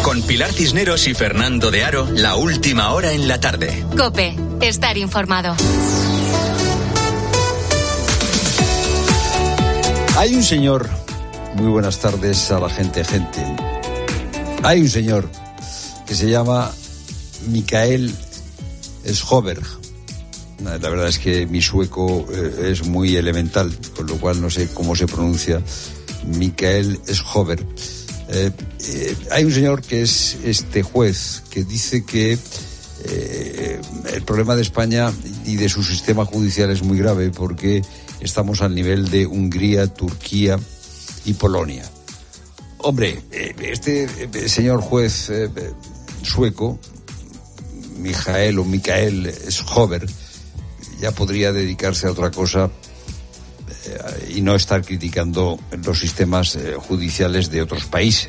Con Pilar Cisneros y Fernando de Aro, la última hora en la tarde. COPE, estar informado. Hay un señor, muy buenas tardes a la gente. Hay un señor que se llama Mikael Sjöberg. La verdad es que mi sueco es muy elemental, con lo cual no sé cómo se pronuncia. Mikael Sjöberg. Hay un señor que es este juez que dice que el problema de España y de su sistema judicial es muy grave porque estamos al nivel de Hungría, Turquía y Polonia. Hombre, este señor juez sueco, Mikael Sjöberg, ya podría dedicarse a otra cosa y no estar criticando los sistemas judiciales de otros países.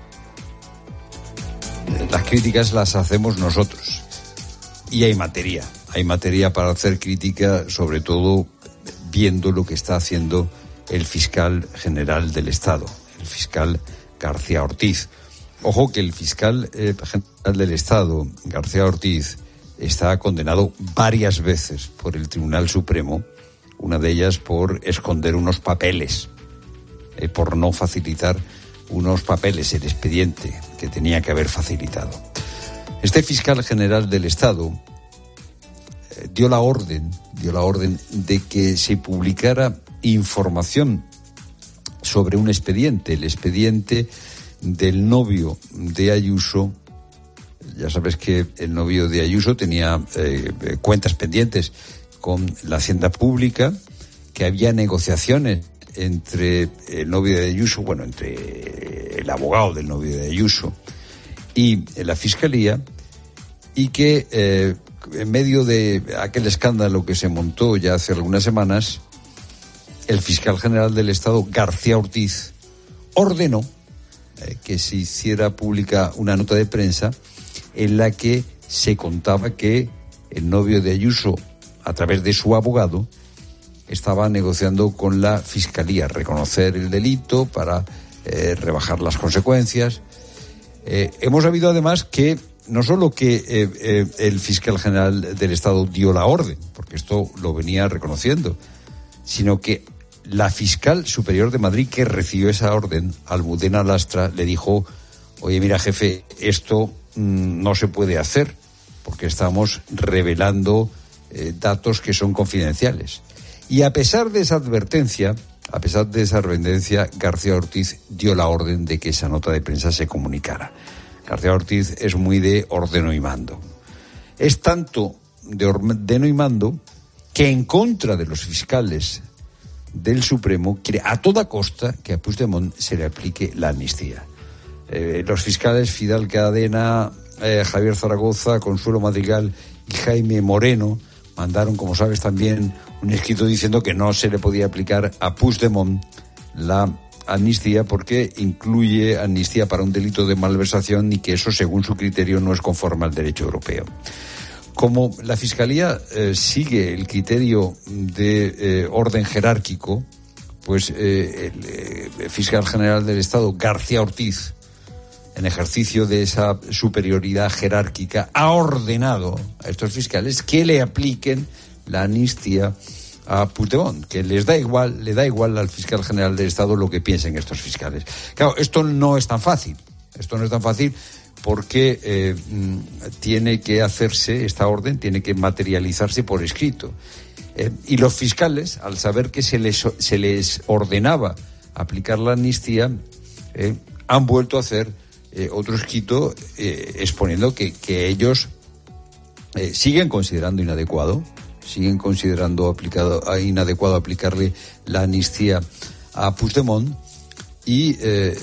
Las críticas las hacemos nosotros y hay materia para hacer crítica, sobre todo viendo lo que está haciendo el fiscal general del Estado, el fiscal García Ortiz. Ojo que el fiscal general del Estado, García Ortiz, está condenado varias veces por el Tribunal Supremo, una de ellas por esconder unos papeles, por no facilitar unos papeles, el expediente que tenía que haber facilitado. Este fiscal general del Estado dio la orden de que se publicara información sobre un expediente, el expediente del novio de Ayuso. Ya sabes que el novio de Ayuso tenía cuentas pendientes con la Hacienda Pública, que había negociaciones entre el novio de Ayuso, entre el abogado del novio de Ayuso y la Fiscalía, y que en medio de aquel escándalo que se montó ya hace algunas semanas, el fiscal general del Estado, García Ortiz, ordenó que se hiciera pública una nota de prensa en la que se contaba que el novio de Ayuso, a través de su abogado, estaba negociando con la Fiscalía reconocer el delito para rebajar las consecuencias. Hemos sabido además que no solo que el fiscal general del Estado dio la orden, porque esto lo venía reconociendo, sino que la fiscal superior de Madrid que recibió esa orden, Almudena Lastra, le dijo: oye, mira, jefe, esto no se puede hacer porque estamos revelando datos que son confidenciales. Y a pesar de esa advertencia, García Ortiz dio la orden de que esa nota de prensa se comunicara. García Ortiz es muy de ordeno y mando. Es tanto de ordeno y mando que, en contra de los fiscales del Supremo, quiere a toda costa que a Puigdemont se le aplique la amnistía. Los fiscales Fidel Cadena, Javier Zaragoza, Consuelo Madrigal y Jaime Moreno mandaron, como sabes, también un escrito diciendo que no se le podía aplicar a Puigdemont la amnistía porque incluye amnistía para un delito de malversación y que eso, según su criterio, no es conforme al derecho europeo. Como la Fiscalía sigue el criterio de orden jerárquico, pues el fiscal general del Estado, García Ortiz, en ejercicio de esa superioridad jerárquica, ha ordenado a estos fiscales que le apliquen la amnistía a Puigdemont, que le da igual al fiscal general del Estado lo que piensen estos fiscales. Claro, esto no es tan fácil porque tiene que hacerse esta orden, tiene que materializarse por escrito. Y los fiscales, al saber que se les ordenaba aplicar la amnistía, han vuelto a hacer otro escrito exponiendo que ellos siguen considerando inadecuado aplicarle la amnistía a Puigdemont y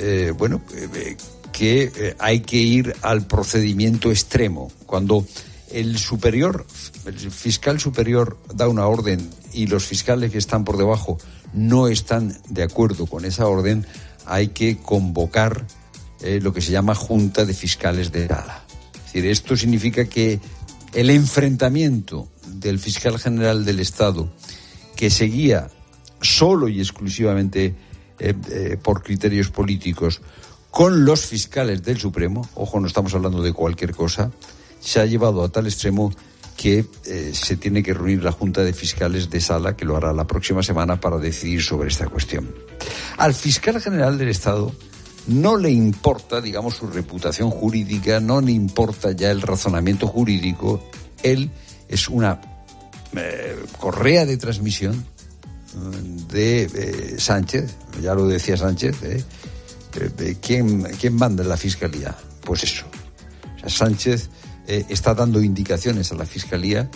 que hay que ir al procedimiento extremo. Cuando el fiscal superior da una orden y los fiscales que están por debajo no están de acuerdo con esa orden, hay que convocar lo que se llama Junta de Fiscales de Sala. Es decir, esto significa que el enfrentamiento del fiscal general del Estado, que seguía solo y exclusivamente por criterios políticos con los fiscales del Supremo, ojo, no estamos hablando de cualquier cosa, se ha llevado a tal extremo que se tiene que reunir la Junta de Fiscales de Sala, que lo hará la próxima semana, para decidir sobre esta cuestión. Al fiscal general del Estado no le importa, digamos, su reputación jurídica, no le importa ya el razonamiento jurídico. Él es una correa de transmisión de Sánchez, ya lo decía Sánchez, ¿quién manda en la Fiscalía? Pues eso. O sea, Sánchez está dando indicaciones a la Fiscalía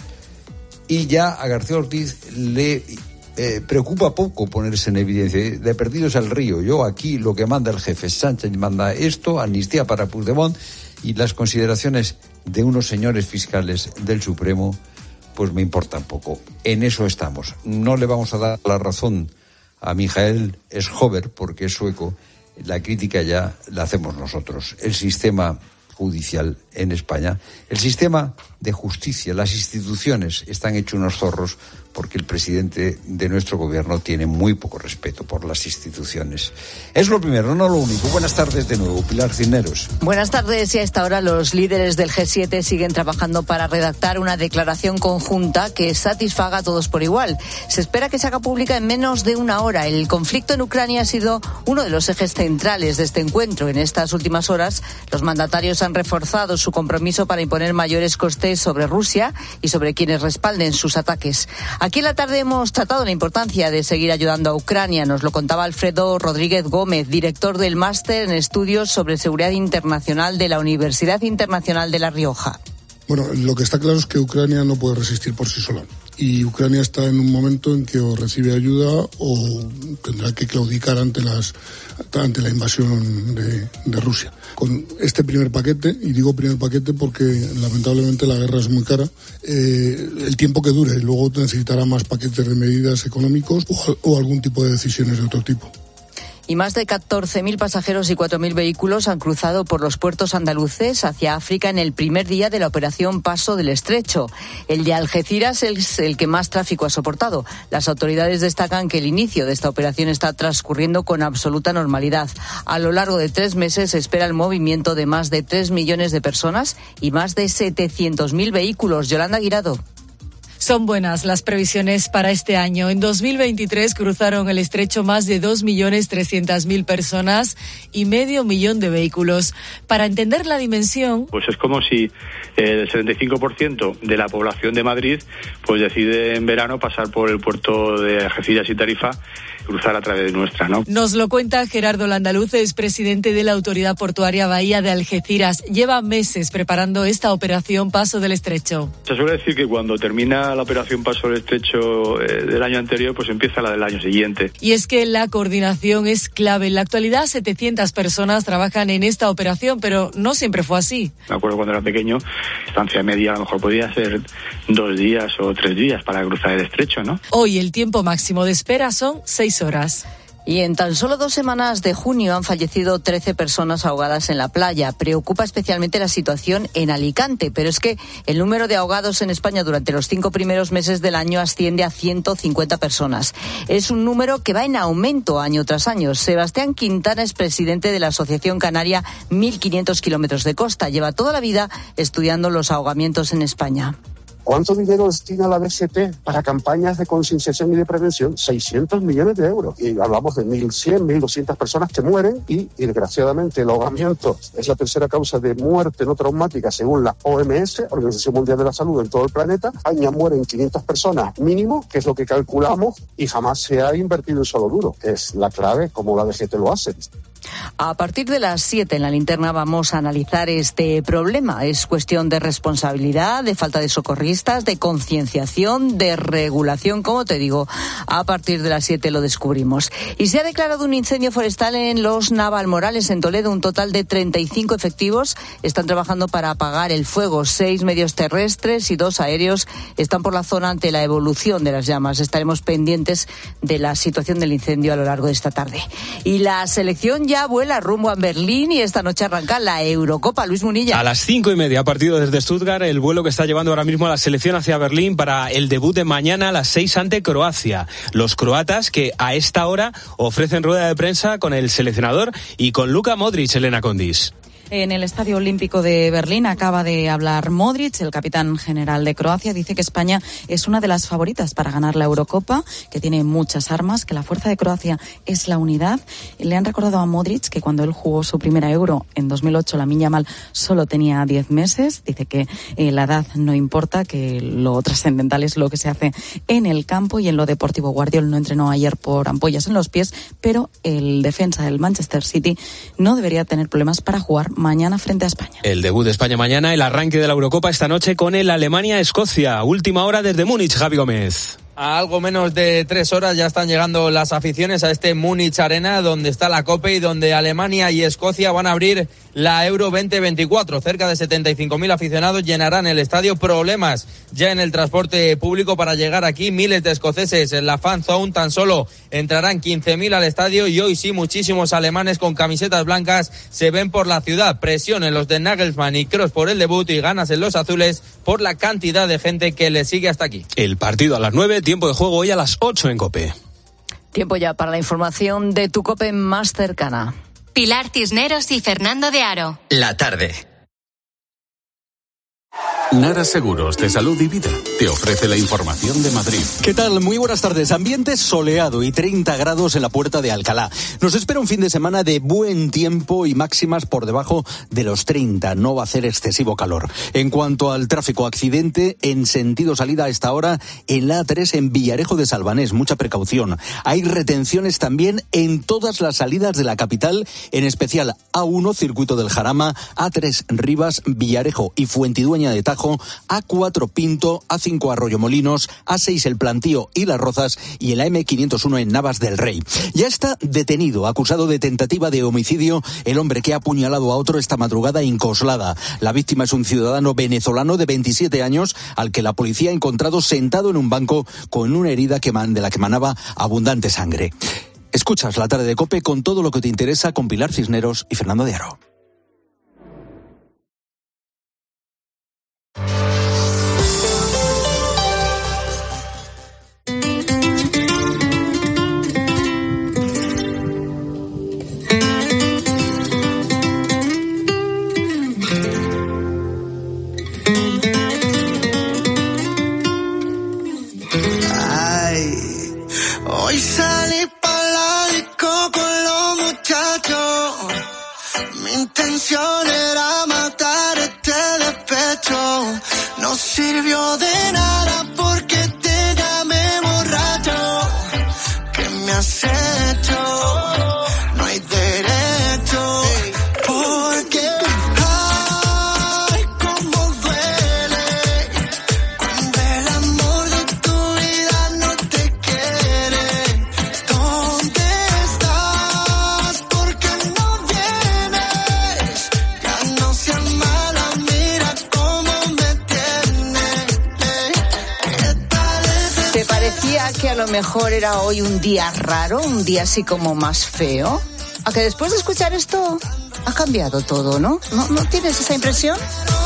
y ya a García Ortiz le preocupa poco ponerse en evidencia. De perdidos al río. Yo aquí lo que manda el jefe Sánchez manda esto, amnistía para Puigdemont, y las consideraciones de unos señores fiscales del Supremo pues me importan poco. En eso estamos. No le vamos a dar la razón a Michael Schöber porque es sueco. La crítica ya la hacemos nosotros. El sistema judicial en España, el sistema de justicia, las instituciones están hechos unos zorros porque el presidente de nuestro gobierno tiene muy poco respeto por las instituciones. Es lo primero, no lo único. Buenas tardes de nuevo, Pilar Cisneros. Buenas tardes, y a esta hora los líderes del G7 siguen trabajando para redactar una declaración conjunta que satisfaga a todos por igual. Se espera que se haga pública en menos de una hora. El conflicto en Ucrania ha sido uno de los ejes centrales de este encuentro. En estas últimas horas, los mandatarios han reforzado su compromiso para imponer mayores costes sobre Rusia y sobre quienes respalden sus ataques. Aquí en la tarde hemos tratado la importancia de seguir ayudando a Ucrania. Nos lo contaba Alfredo Rodríguez Gómez, director del Máster en Estudios sobre Seguridad Internacional de la Universidad Internacional de La Rioja. Bueno, lo que está claro es que Ucrania no puede resistir por sí sola. Y Ucrania está en un momento en que o recibe ayuda o tendrá que claudicar ante la invasión de Rusia. Con este primer paquete, y digo primer paquete porque lamentablemente la guerra es muy cara, el tiempo que dure, luego necesitará más paquetes de medidas económicos o algún tipo de decisiones de otro tipo. Y más de 14.000 pasajeros y 4.000 vehículos han cruzado por los puertos andaluces hacia África en el primer día de la operación Paso del Estrecho. El de Algeciras es el que más tráfico ha soportado. Las autoridades destacan que el inicio de esta operación está transcurriendo con absoluta normalidad. A lo largo de 3 meses se espera el movimiento de más de 3 millones de personas y más de 700.000 vehículos. Yolanda Guirado. Son buenas las previsiones para este año. En 2023 cruzaron el estrecho más de 2.300.000 personas y medio millón de vehículos. Para entender la dimensión... Pues es como si el 75% de la población de Madrid pues decide en verano pasar por el puerto de Algeciras y Tarifa, cruzar a través de nuestra, ¿no? Nos lo cuenta Gerardo Landaluz, es presidente de la Autoridad Portuaria Bahía de Algeciras. Lleva meses preparando esta operación Paso del Estrecho. Se suele decir que cuando termina la operación Paso del Estrecho del año anterior, pues empieza la del año siguiente. Y es que la coordinación es clave. En la actualidad 700 personas trabajan en esta operación, pero no siempre fue así. Me acuerdo cuando era pequeño, estancia media a lo mejor podía ser 2 días o 3 días para cruzar el estrecho, ¿no? Hoy el tiempo máximo de espera son 6 horas. Y en tan solo 2 semanas de junio han fallecido 13 personas ahogadas en la playa. Preocupa especialmente la situación en Alicante, pero es que el número de ahogados en España durante los 5 primeros meses del año asciende a 150 personas. Es un número que va en aumento año tras año. Sebastián Quintana es presidente de la Asociación Canaria 1500 kilómetros de costa. Lleva toda la vida estudiando los ahogamientos en España. ¿Cuánto dinero destina la DGT para campañas de concienciación y de prevención? 600 millones de euros. Y hablamos de 1.100, 1.200 personas que mueren y, desgraciadamente, el ahogamiento es la tercera causa de muerte no traumática según la OMS, Organización Mundial de la Salud, en todo el planeta. Año mueren 500 personas mínimo, que es lo que calculamos, y jamás se ha invertido en solo duro. Es la clave como la DGT lo hace. A partir de las 7 en la linterna vamos a analizar este problema. Es cuestión de responsabilidad, de falta de socorristas, de concienciación, de regulación, como te digo. A partir de las 7 lo descubrimos. Y se ha declarado un incendio forestal en los Navalmorales, en Toledo. Un total de 35 efectivos están trabajando para apagar el fuego. 6 medios terrestres y 2 aéreos están por la zona ante la evolución de las llamas. Estaremos pendientes de la situación del incendio a lo largo de esta tarde. Y la selección ya vuela rumbo a Berlín y esta noche arranca la Eurocopa. Luis Munilla. A las 5:30, partido desde Stuttgart, el vuelo que está llevando ahora mismo a la selección hacia Berlín para el debut de mañana a las 6 ante Croacia. Los croatas que a esta hora ofrecen rueda de prensa con el seleccionador y con Luka Modric, Elena Condis. En el Estadio Olímpico de Berlín acaba de hablar Modric, el capitán general de Croacia. Dice que España es una de las favoritas para ganar la Eurocopa, que tiene muchas armas, que la fuerza de Croacia es la unidad. Le han recordado a Modric que cuando él jugó su primera Euro en 2008, Lamine Yamal solo tenía 10 meses. Dice que la edad no importa, que lo trascendental es lo que se hace en el campo y en lo deportivo. Guardiola no entrenó ayer por ampollas en los pies, pero el defensa del Manchester City no debería tener problemas para jugar mañana frente a España. El debut de España mañana, el arranque de la Eurocopa esta noche con el Alemania-Escocia. Última hora desde Múnich, Javi Gómez. A algo menos de 3 horas ya están llegando las aficiones a este Múnich Arena, donde está la Copa y donde Alemania y Escocia van a abrir la Euro 2024. Cerca de 75.000 aficionados llenarán el estadio. Problemas ya en el transporte público para llegar aquí. Miles de escoceses en la fan zone. Tan solo entrarán 15.000 al estadio y hoy sí muchísimos alemanes con camisetas blancas se ven por la ciudad. Presión en los de Nagelsmann y Kroos por el debut y ganas en los azules por la cantidad de gente que le sigue hasta aquí. El partido a las 9, tiempo de juego hoy a las 8 en COPE. Tiempo ya para la información de tu COPE más cercana. Pilar Cisneros y Fernando de Aro. La tarde. Nara Seguros de Salud y Vida te ofrece la información de Madrid. ¿Qué tal? Muy buenas tardes. Ambiente soleado y 30 grados en la Puerta de Alcalá. Nos espera un fin de semana de buen tiempo y máximas por debajo de los 30. No va a hacer excesivo calor. En cuanto al tráfico, accidente en sentido salida a esta hora en la A3 en Villarejo de Salvanés. Mucha precaución. Hay retenciones también en todas las salidas de la capital, en especial A1, Circuito del Jarama, A3 Rivas, Villarejo y Fuentidueña de Tajo, A4 Pinto, A5 Arroyomolinos, A6 El Plantío y Las Rozas y el AM501 en Navas del Rey. Ya está detenido, acusado de tentativa de homicidio, el hombre que ha apuñalado a otro esta madrugada en Coslada. La víctima es un ciudadano venezolano de 27 años al que la policía ha encontrado sentado en un banco con una herida de la que emanaba abundante sangre. Escuchas La Tarde de COPE con todo lo que te interesa con Pilar Cisneros y Fernando de Aro. Hoy salí pa' la disco con los muchachos. Mi intención era matar este despecho. No sirvió de nada porque te llamé borracho. ¿Qué me has hecho? No hay derecho. Porque ay, cómo duele cuando el amor de tu vida no te quiere. ¿Dónde estás? ¿Por qué no vienes? Ya no seas mala, mira cómo me tienes. ¿Qué tal ese? ¿Te parecía que a lo mejor era hoy un día raro, un día así como más feo? ¿A que después de escuchar esto ha cambiado todo, no? ¿No tienes esa impresión?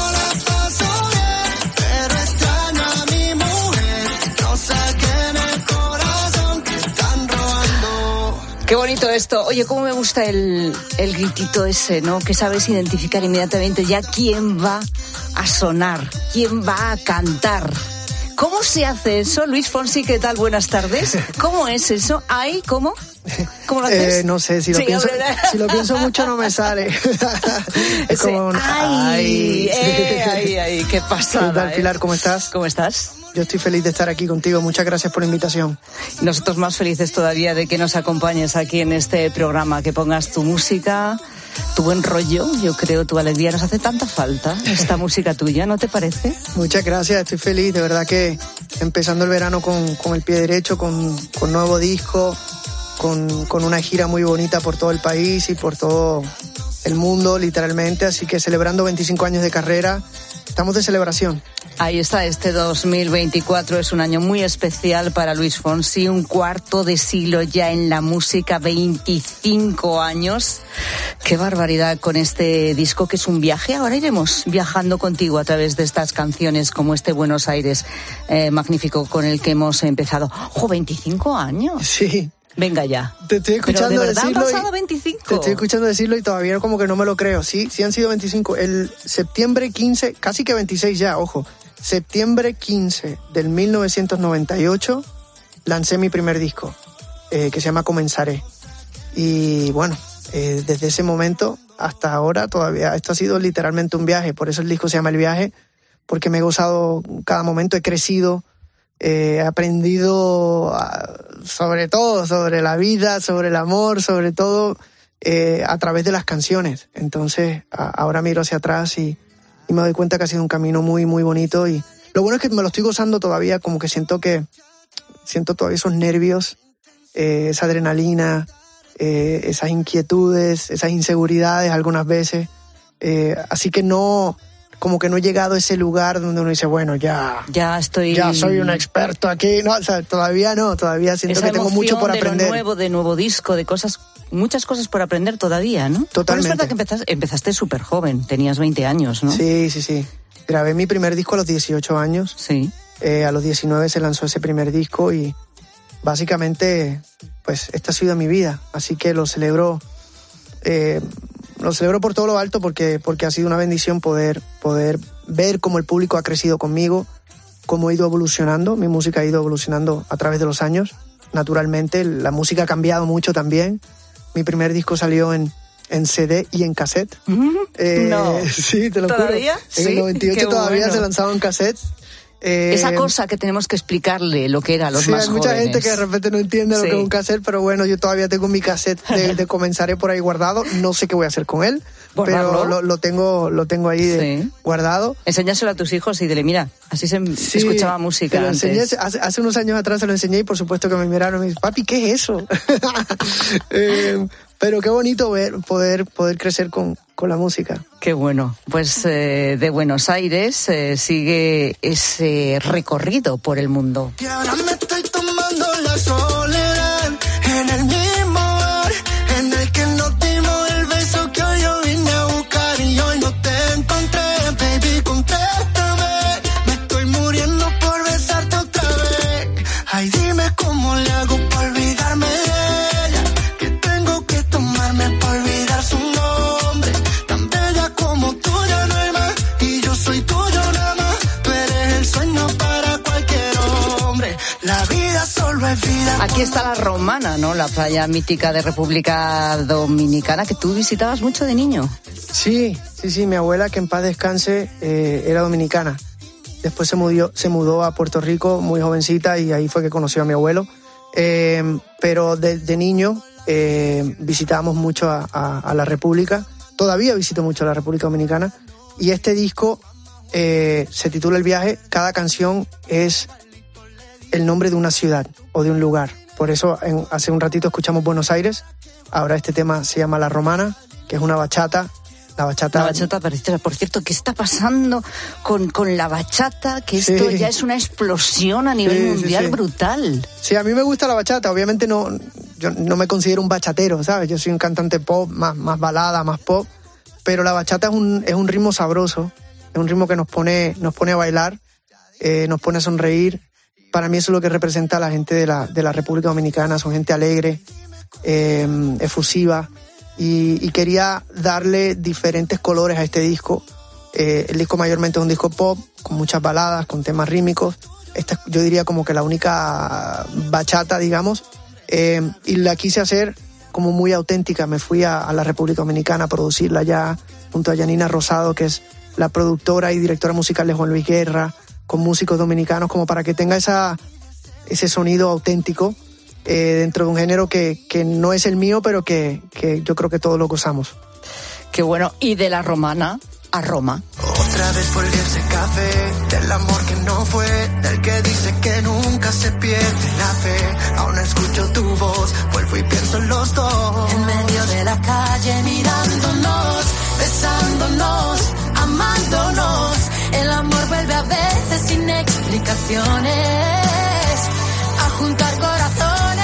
Pero extraño a mi mujer. No saquen el corazón que están robando. Qué bonito esto. Oye, cómo me gusta el gritito ese, ¿no? Que sabes identificar inmediatamente ya quién va a sonar, quién va a cantar. ¿Cómo se hace eso? Luis Fonsi, ¿qué tal? Buenas tardes. ¿Cómo es eso? ¿Ahí? ¿Cómo? ¿Cómo lo haces? No sé, si lo pienso mucho no me sale. Es como ¡ay! ¡Qué pasada! ¿Qué tal, Pilar? ¿Cómo estás? ¿Cómo estás? Yo estoy feliz de estar aquí contigo. Muchas gracias por la invitación. Nosotros más felices todavía de que nos acompañes aquí en este programa, que pongas tu música, tu buen rollo, yo creo, tu alegría. Nos hace tanta falta esta música tuya, ¿no te parece? Muchas gracias, estoy feliz. De verdad que empezando el verano con el pie derecho, con nuevo disco, con una gira muy bonita por todo el país y por todo el mundo, literalmente. Así que celebrando 25 años de carrera, estamos de celebración. Ahí está, este 2024 es un año muy especial para Luis Fonsi, un cuarto de siglo ya en la música, 25 años. Qué barbaridad con este disco que es un viaje. Ahora iremos viajando contigo a través de estas canciones como este Buenos Aires magnífico con el que hemos empezado. ¡Jo, 25 años! Sí. Venga ya. Te estoy escuchando ¿Pero de verdad decirlo. Han pasado 25? Te estoy escuchando decirlo y todavía como que no me lo creo. Sí han sido 25. El septiembre 15, casi que 26 ya, ojo. Septiembre 15 del 1998 lancé mi primer disco, que se llama Comenzaré. Y bueno, desde ese momento hasta ahora todavía esto ha sido literalmente un viaje. Por eso el disco se llama El Viaje, porque me he gozado cada momento, he crecido, he aprendido sobre todo, sobre la vida, sobre el amor, sobre todo a través de las canciones. Entonces ahora miro hacia atrás y me doy cuenta que ha sido un camino muy, muy bonito. Y lo bueno es que me lo estoy gozando todavía, como que siento todavía esos nervios, esa adrenalina, esas inquietudes, esas inseguridades algunas veces. Así que como que no he llegado a ese lugar donde uno dice, bueno, ya soy un experto aquí. No, o sea, todavía no, todavía siento que tengo mucho por aprender. De nuevo disco, de cosas, muchas cosas por aprender todavía, ¿no? Totalmente. Pero es verdad que empezaste súper joven, tenías 20 años, ¿no? Sí. Grabé mi primer disco a los 18 años. Sí. A los 19 se lanzó ese primer disco y básicamente, pues, esta ha sido mi vida. Así que lo celebro por todo lo alto porque ha sido una bendición poder ver cómo el público ha crecido conmigo, cómo he ido evolucionando. Mi música ha ido evolucionando a través de los años. Naturalmente, la música ha cambiado mucho también. Mi primer disco salió en CD y en cassette. No. Sí, te lo juro. ¿Todavía? En el 98 todavía se lanzaban cassettes. Esa cosa que tenemos que explicarle lo que era a los más jóvenes. Sí, hay mucha gente que de repente no entiende lo que es un cassette, pero bueno, yo todavía tengo mi cassette de Comenzaré por ahí guardado. No sé qué voy a hacer con él, pero lo tengo ahí guardado. Enséñaselo a tus hijos y dile, mira, así se escuchaba música lo enseñé, antes. Hace unos años atrás se lo enseñé y por supuesto que me miraron y me dicen, papi, ¿qué es eso? Pero qué bonito poder crecer con la música. Qué bueno. Pues de Buenos Aires sigue ese recorrido por el mundo. Y ahora me estoy tomando la soledad en el mismo bar en el que nos dimos el beso que hoy yo vine a buscar y hoy no te encontré, baby, contéstame. Me estoy muriendo por besarte otra vez. Ay, dime cómo le hago para olvidarme de ella, que tengo que tomarme para olvidar su nombre. Tan bella como tú ya no hay más y yo soy tuyo nada más. Tú eres el sueño para cualquier hombre. La vida solo es vida. Aquí está La Romana, ¿no? La playa mítica de República Dominicana que tú visitabas mucho de niño. Sí. Mi abuela, que en paz descanse, era dominicana. Después se mudó a Puerto Rico muy jovencita y ahí fue que conoció a mi abuelo. Pero de niño visitábamos mucho a la República. Todavía visito mucho a la República Dominicana. Y este disco se titula El Viaje. Cada canción es el nombre de una ciudad o de un lugar. Por eso hace un ratito escuchamos Buenos Aires. Ahora este tema se llama La Romana, que es una bachata. La bachata, por cierto, ¿qué está pasando con la bachata? Que esto ya es una explosión a nivel mundial brutal. Sí, a mí me gusta la bachata. Obviamente yo no me considero un bachatero, ¿sabes? Yo soy un cantante pop, más balada, más pop. Pero la bachata es un ritmo sabroso. Es un ritmo que nos pone a bailar, nos pone a sonreír. Para mí eso es lo que representa a la gente de la República Dominicana. Son gente alegre, efusiva. Y quería darle diferentes colores a este disco. El disco mayormente es un disco pop, con muchas baladas, con temas rítmicos. Esta yo diría como que la única bachata, digamos. Y la quise hacer como muy auténtica. Me fui a la República Dominicana a producirla ya, junto a Yanina Rosado, que es la productora y directora musical de Juan Luis Guerra, con músicos dominicanos, como para que tenga ese sonido auténtico. Dentro de un género que no es el mío, pero que yo creo que todos lo gozamos. Qué bueno. Y de La Romana a Roma. Otra vez volví ese café, del amor que no fue, del que dice que nunca se pierde la fe. Aún escucho tu voz, vuelvo y pienso en los dos. En medio de la calle mirándonos, besándonos, amándonos. El amor vuelve a veces canciones, a juntar corazones.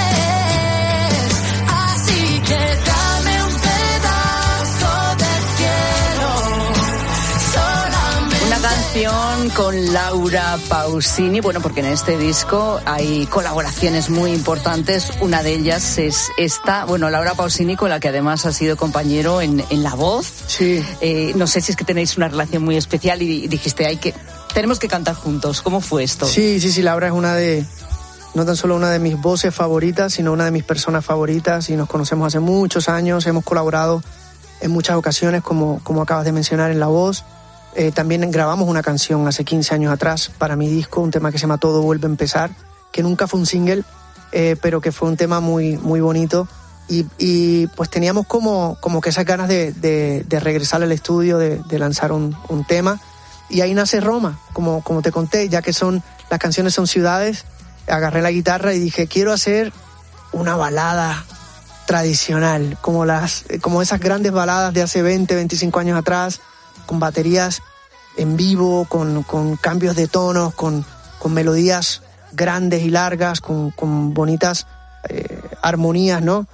Así que dame un pedazo del cielo, solamente. Una canción con Laura Pausini, bueno, porque en este disco hay colaboraciones muy importantes. Una de ellas es esta, bueno, Laura Pausini, con la que además ha sido compañero en La Voz. Sí. No sé si es que tenéis una relación muy especial y dijiste, tenemos que cantar juntos. ¿Cómo fue esto? Sí, Laura es no tan solo una de mis voces favoritas, sino una de mis personas favoritas, y nos conocemos hace muchos años, hemos colaborado en muchas ocasiones, como acabas de mencionar, en La Voz. También grabamos una canción hace 15 años atrás para mi disco, un tema que se llama Todo vuelve a empezar, que nunca fue un single, pero que fue un tema muy, muy bonito. Y pues teníamos como que esas ganas de regresar al estudio, de lanzar un tema. Y ahí nace Roma, como te conté, ya que las canciones son ciudades. Agarré la guitarra y dije, quiero hacer una balada tradicional, como esas grandes baladas de hace 20, 25 años atrás, con baterías en vivo, con cambios de tonos, con melodías grandes y largas, con bonitas armonías, ¿no?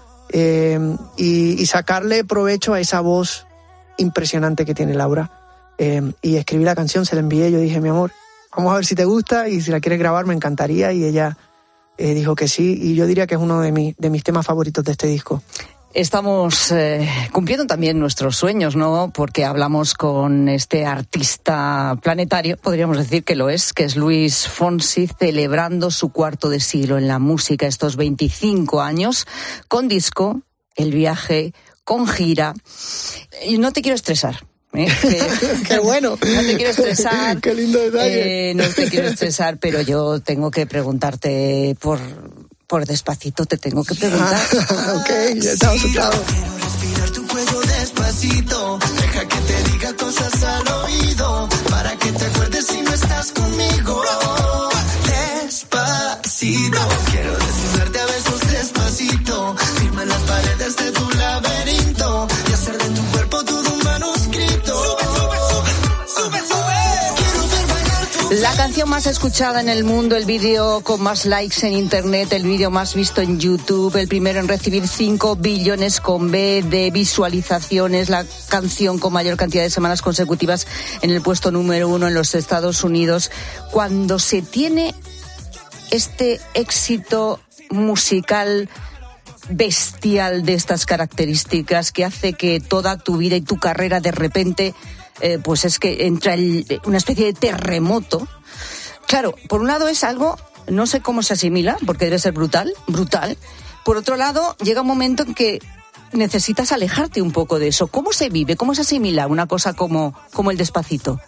Y sacarle provecho a esa voz impresionante que tiene Laura. Y escribí la canción, se la envié, yo dije, mi amor, vamos a ver si te gusta y si la quieres grabar me encantaría, y ella dijo que sí, y yo diría que es uno de mis temas favoritos de este disco. Estamos cumpliendo también nuestros sueños, ¿no? Porque hablamos con este artista planetario, podríamos decir que lo es, que es Luis Fonsi, celebrando su cuarto de siglo en la música, estos 25 años, con disco, el viaje, con gira. Y no te quiero estresar. ¡Qué bueno! No te quiero estresar. ¡Qué lindo detalle! No te quiero estresar, pero yo tengo que preguntarte por Despacito, te tengo que preguntar. Ok, ya estamos sentados. Quiero respirar tu cuello despacito, deja que te diga cosas al oído, para que te acuerdes si no estás conmigo. Despacito, quiero desnudarte a besos despacito, firma las paredes de tu laberinto y hacer de tu cuerpo todo un manuscrito. Sube, sube. La canción más escuchada en el mundo, el vídeo con más likes en internet, el vídeo más visto en YouTube, el primero en recibir 5 billones con B de visualizaciones, la canción con mayor cantidad de semanas consecutivas en el puesto número 1 en los Estados Unidos. Cuando se tiene este éxito musical bestial de estas características, que hace que toda tu vida y tu carrera de repente pues es que entra una especie de terremoto. Claro, por un lado es algo, no sé cómo se asimila, porque debe ser brutal. Por otro lado, llega un momento en que necesitas alejarte un poco de eso. ¿Cómo se vive? ¿Cómo se asimila una cosa como el Despacito?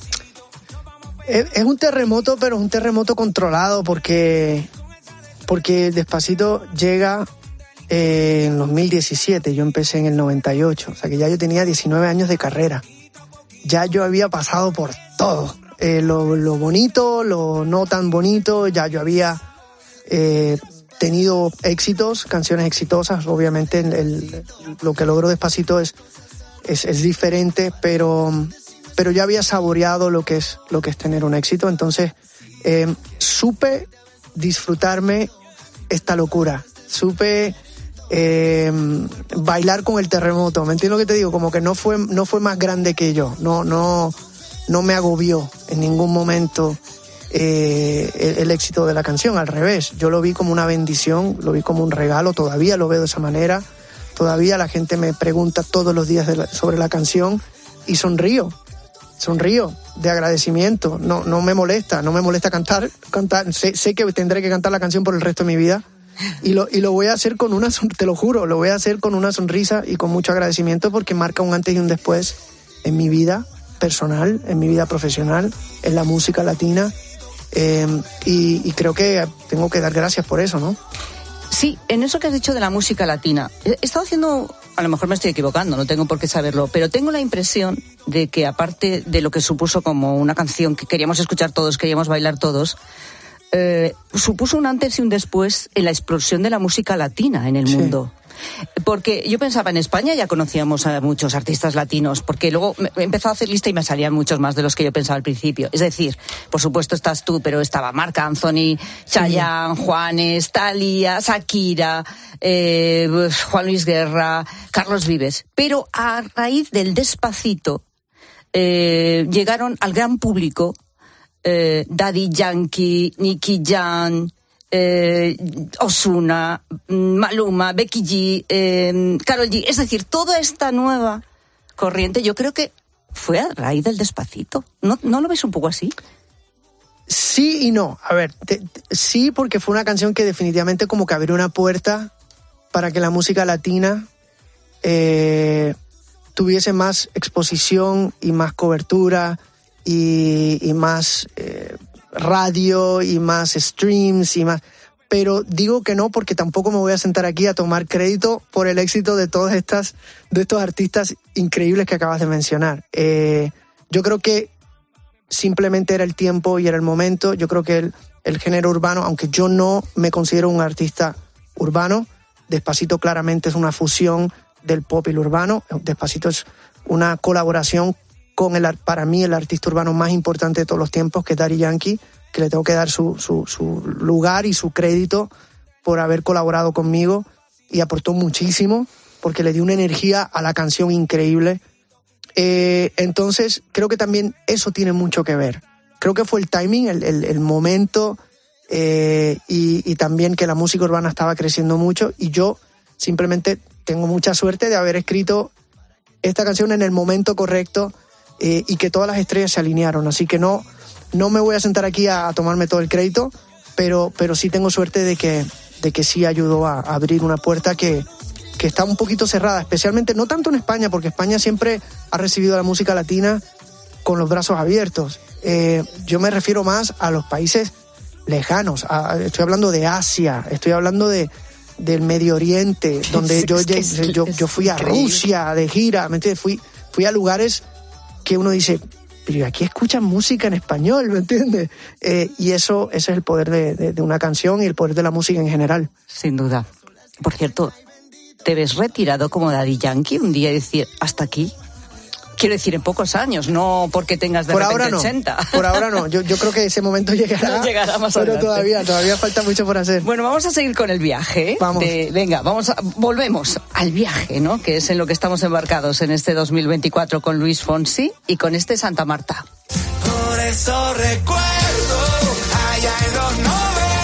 Es un terremoto, pero es un terremoto controlado, porque el Despacito llega en 2017, yo empecé en el 98, o sea que ya yo tenía 19 años de carrera. Ya yo había pasado por todo, lo bonito, lo no tan bonito, ya yo había tenido éxitos, canciones exitosas, obviamente lo que logró Despacito es diferente, pero ya había saboreado lo que es tener un éxito, entonces supe disfrutarme esta locura, supe bailar con el terremoto, ¿me entiendes lo que te digo? Como que no fue más grande que yo, no me agobió en ningún momento el éxito de la canción, al revés, yo lo vi como una bendición, lo vi como un regalo, todavía lo veo de esa manera, todavía la gente me pregunta todos los días sobre la canción y sonrío de agradecimiento, no me molesta cantar, sé que tendré que cantar la canción por el resto de mi vida. Y lo voy a hacer te lo juro, lo voy a hacer con una sonrisa y con mucho agradecimiento, porque marca un antes y un después en mi vida personal, en mi vida profesional, en la música latina, y creo que tengo que dar gracias por eso, ¿no? Sí, en eso que has dicho de la música latina, he estado haciendo, a lo mejor me estoy equivocando, no tengo por qué saberlo, pero tengo la impresión de que, aparte de lo que supuso como una canción que queríamos escuchar todos, queríamos bailar todos, supuso un antes y un después en la explosión de la música latina en el mundo. Porque yo pensaba, en España ya conocíamos a muchos artistas latinos, porque luego he empezado a hacer lista y me salían muchos más de los que yo pensaba al principio. Es decir, por supuesto estás tú, pero estaba Marc Anthony, Chayanne, Juanes, Thalía, Shakira, Juan Luis Guerra, Carlos Vives. Pero a raíz del Despacito llegaron al gran público Daddy Yankee, Nicky Jam, Ozuna, Maluma, Becky G, Karol G, es decir, toda esta nueva corriente, yo creo que fue a raíz del Despacito. ¿No lo ves un poco así? Sí y no. A ver, sí, porque fue una canción que definitivamente como que abrió una puerta para que la música latina tuviese más exposición y más cobertura y más radio y más streams y más, pero digo que no porque tampoco me voy a sentar aquí a tomar crédito por el éxito de todos estos artistas increíbles que acabas de mencionar. Yo creo que simplemente era el tiempo y era el momento. Yo creo que el género urbano, aunque yo no me considero un artista urbano, Despacito claramente es una fusión del pop y el urbano. Despacito es una colaboración con para mí el artista urbano más importante de todos los tiempos, que es Daddy Yankee, que le tengo que dar su lugar y su crédito por haber colaborado conmigo, y aportó muchísimo porque le dio una energía a la canción increíble. Entonces creo que también eso tiene mucho que ver. Creo que fue el timing, el momento, y también que la música urbana estaba creciendo mucho, y yo simplemente tengo mucha suerte de haber escrito esta canción en el momento correcto, y que todas las estrellas se alinearon. Así que no me voy a sentar aquí a tomarme todo el crédito, pero sí tengo suerte de que sí ayudó a abrir una puerta que está un poquito cerrada, especialmente, no tanto en España, porque España siempre ha recibido la música latina con los brazos abiertos. Yo me refiero más a los países lejanos. Estoy hablando de Asia, estoy hablando del Medio Oriente, donde yo fui a Rusia de gira, ¿me entiendes? Fui a lugares que uno dice, pero aquí escuchan música en español, ¿me entiendes? Y ese es el poder de una canción y el poder de la música en general. Sin duda. Por cierto, ¿te ves retirado como Daddy Yankee un día y decir, hasta aquí? Quiero decir, en pocos años, no porque tengas de repente 80. Por ahora no. Yo creo que ese momento llegará. No llegará más pero adelante. todavía falta mucho por hacer. Bueno, vamos a seguir con el viaje. Vamos. Volvemos al viaje, ¿no? Que es en lo que estamos embarcados en este 2024 con Luis Fonsi y con este Santa Marta. Por eso recuerdo allá en los 90,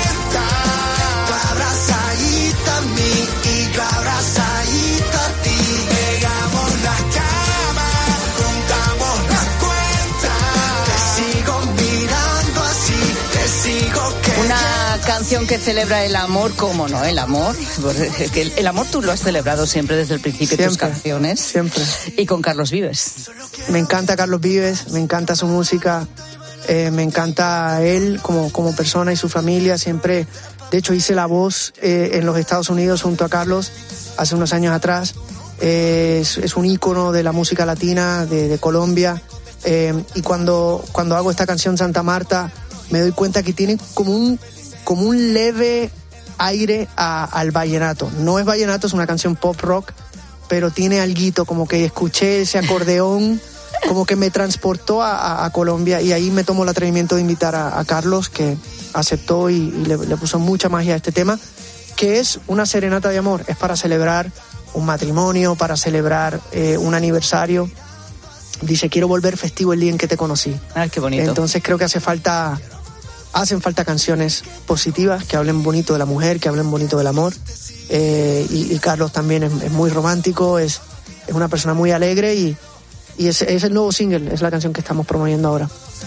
tu abrazadita a mí y tu abrazadita a ti. Pegamos la cama, juntamos las cuentas. Te sigo mirando así, te sigo queriendo. Una canción que celebra el amor, ¿cómo no? El amor. Porque el amor tú lo has celebrado siempre desde el principio de tus canciones. Siempre. Y con Carlos Vives. Me encanta Carlos Vives, me encanta su música, me encanta él como persona y su familia. Siempre, de hecho, hice la voz en los Estados Unidos junto a Carlos hace unos años atrás. Es un ícono de la música latina de Colombia. Y cuando hago esta canción Santa Marta, me doy cuenta que tiene como un leve aire al vallenato. No es vallenato, es una canción pop rock, pero tiene alguito, como que escuché ese acordeón, como que me transportó a Colombia, y ahí me tomo el atrevimiento de invitar a Carlos, que aceptó y le puso mucha magia a este tema, que es una serenata de amor. Es para celebrar un matrimonio, para celebrar un aniversario. Dice, quiero volver festivo el día en que te conocí. Ah, qué bonito. Entonces creo que hacen falta canciones positivas que hablen bonito de la mujer, que hablen bonito del amor. Y Carlos también es muy romántico, es una persona muy alegre, y es el nuevo single, es la canción que estamos promoviendo ahora.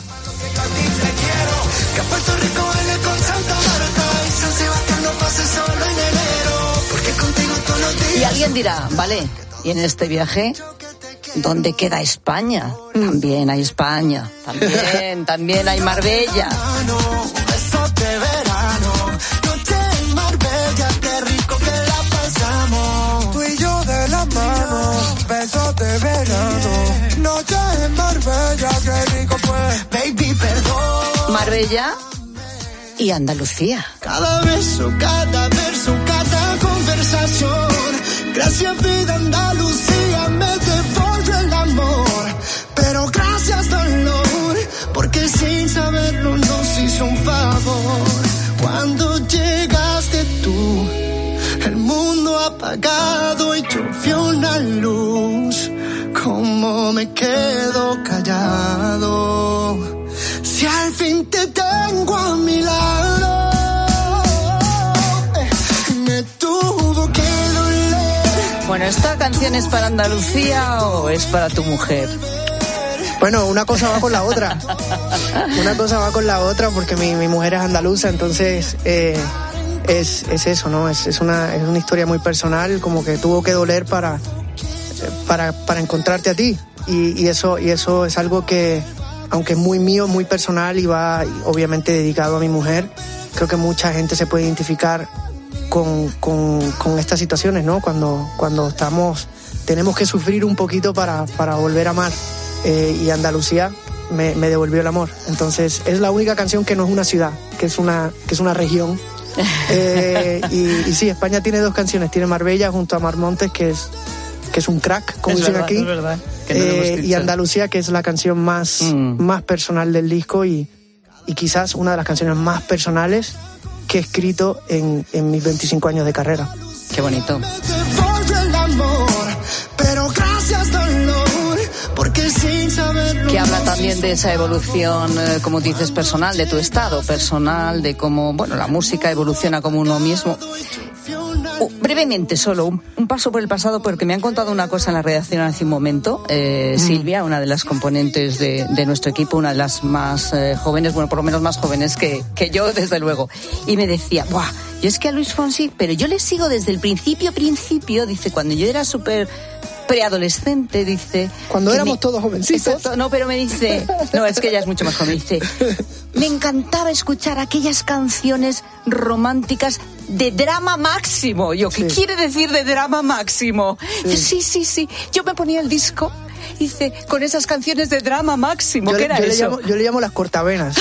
Y alguien dirá, vale, y en este viaje, ¿dónde queda España? También hay España, también hay Marbella. Besos de verano, noche en Marbella, qué rico que la pasamos. Tú y yo de la mano, besos de verano, noche en Marbella, qué rico fue. Baby, perdón. Marbella y Andalucía. Cada beso, cada verso, cada conversación, Gracias vida Andalucía me devolvió el amor, pero gracias dolor, porque sin saberlo nos hizo un favor. Cuando llegaste tú, el mundo apagado y yo vi una luz. ¿Cómo me quedo callado si al fin te tengo a mi lado? Me tuvo que doler. Bueno, ¿esta canción es para Andalucía o es para tu mujer? Bueno, una cosa va con la otra. Una cosa va con la otra porque mi mujer es andaluza, entonces es eso, ¿no? Es una historia muy personal, como que tuvo que doler para encontrarte a ti. Y eso es algo que, aunque es muy mío, muy personal y va obviamente dedicado a mi mujer, creo que mucha gente se puede identificar con estas situaciones, ¿no? Cuando tenemos que sufrir un poquito para volver a amar. Y Andalucía me devolvió el amor. Entonces es la única canción que no es una ciudad, que es una región. Y sí, España tiene dos canciones. Tiene Marbella junto a Mar Montes, que es un crack, como dicen aquí. Es verdad. Y Andalucía, que es la canción más personal del disco y quizás una de las canciones más personales que he escrito en mis 25 años de carrera. Qué bonito. Pero gracias dolor, porque sin saberlo. Que habla también de esa evolución, como dices, personal, de tu estado personal, de cómo, bueno, la música evoluciona como uno mismo. Brevemente, solo un paso por el pasado, porque me han contado una cosa en la redacción hace un momento. Silvia, una de las componentes de nuestro equipo, una de las más jóvenes, bueno, por lo menos más jóvenes que yo, desde luego. Y me decía, ¡buah! Yo es que a Luis Fonsi, pero yo le sigo desde el principio, dice, cuando yo era súper preadolescente, dice. Cuando éramos todos jovencitos. Exacto, no, pero me dice, no, es que ella es mucho más joven, dice, me encantaba escuchar aquellas canciones románticas de drama máximo. Yo, ¿qué quiere decir de drama máximo? Dice, sí, yo me ponía el disco, dice, con esas canciones de drama máximo. ¿Qué era eso? Yo le llamo las cortavenas.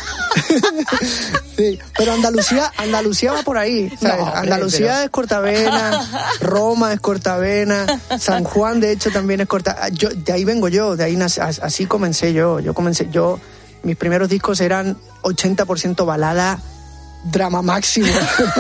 Sí, pero Andalucía va por ahí, ¿sabes? No, Andalucía es cortavena, Roma es cortavena, San Juan de hecho también es cortavena. De ahí vengo yo, de ahí así comencé yo. Mis primeros discos eran 80% balada, drama máximo.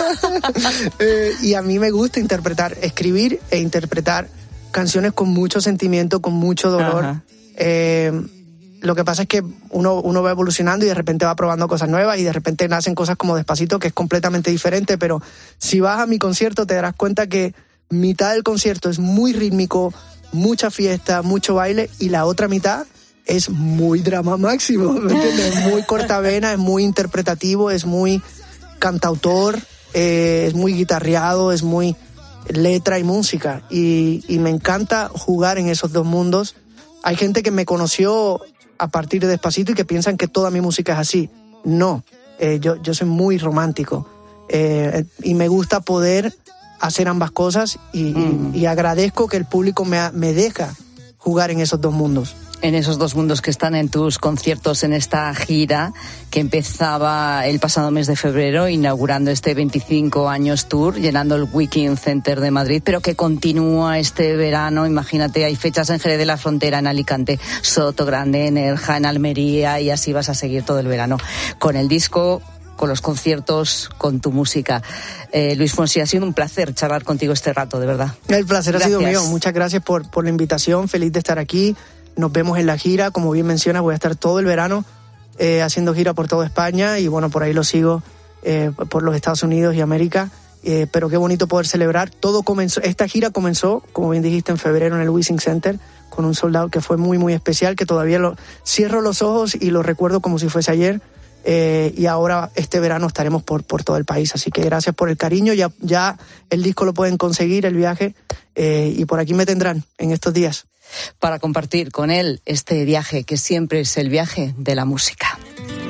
Y a mí me gusta escribir e interpretar canciones con mucho sentimiento, con mucho dolor. Lo que pasa es que uno va evolucionando y de repente va probando cosas nuevas y de repente nacen cosas como Despacito, que es completamente diferente, pero si vas a mi concierto te darás cuenta que mitad del concierto es muy rítmico, mucha fiesta, mucho baile, y la otra mitad es muy drama máximo, ¿me entiendes? Es muy cortavena, es muy interpretativo, es muy cantautor, es muy guitarreado, es muy letra y música, y me encanta jugar en esos dos mundos. Hay gente que me conoció a partir de Despacito y que piensan que toda mi música es así. No, yo soy muy romántico y me gusta poder hacer ambas cosas y agradezco que el público me deja jugar en esos dos mundos. En esos dos mundos que están en tus conciertos en esta gira que empezaba el pasado mes de febrero, inaugurando este 25 años tour, llenando el Wiking Center de Madrid, pero que continúa este verano. Imagínate, hay fechas en Jerez de la Frontera, en Alicante, Soto Grande, en Nerja, en Almería, y así vas a seguir todo el verano con el disco, con los conciertos, con tu música. Luis Fonsi, ha sido un placer charlar contigo este rato, de verdad. El placer ha sido mío. Muchas gracias por la invitación. Feliz de estar aquí. Nos vemos en la gira, como bien mencionas, voy a estar todo el verano haciendo gira por toda España y bueno, por ahí lo sigo por los Estados Unidos y América, pero qué bonito poder celebrar. Esta gira comenzó, como bien dijiste, en febrero en el Wiking Center con un sold out que fue muy, muy especial, que todavía cierro los ojos y lo recuerdo como si fuese ayer, y ahora este verano estaremos por todo el país, así que gracias por el cariño. Ya el disco lo pueden conseguir, el viaje, y por aquí me tendrán en estos días para compartir con él este viaje que siempre es el viaje de la música.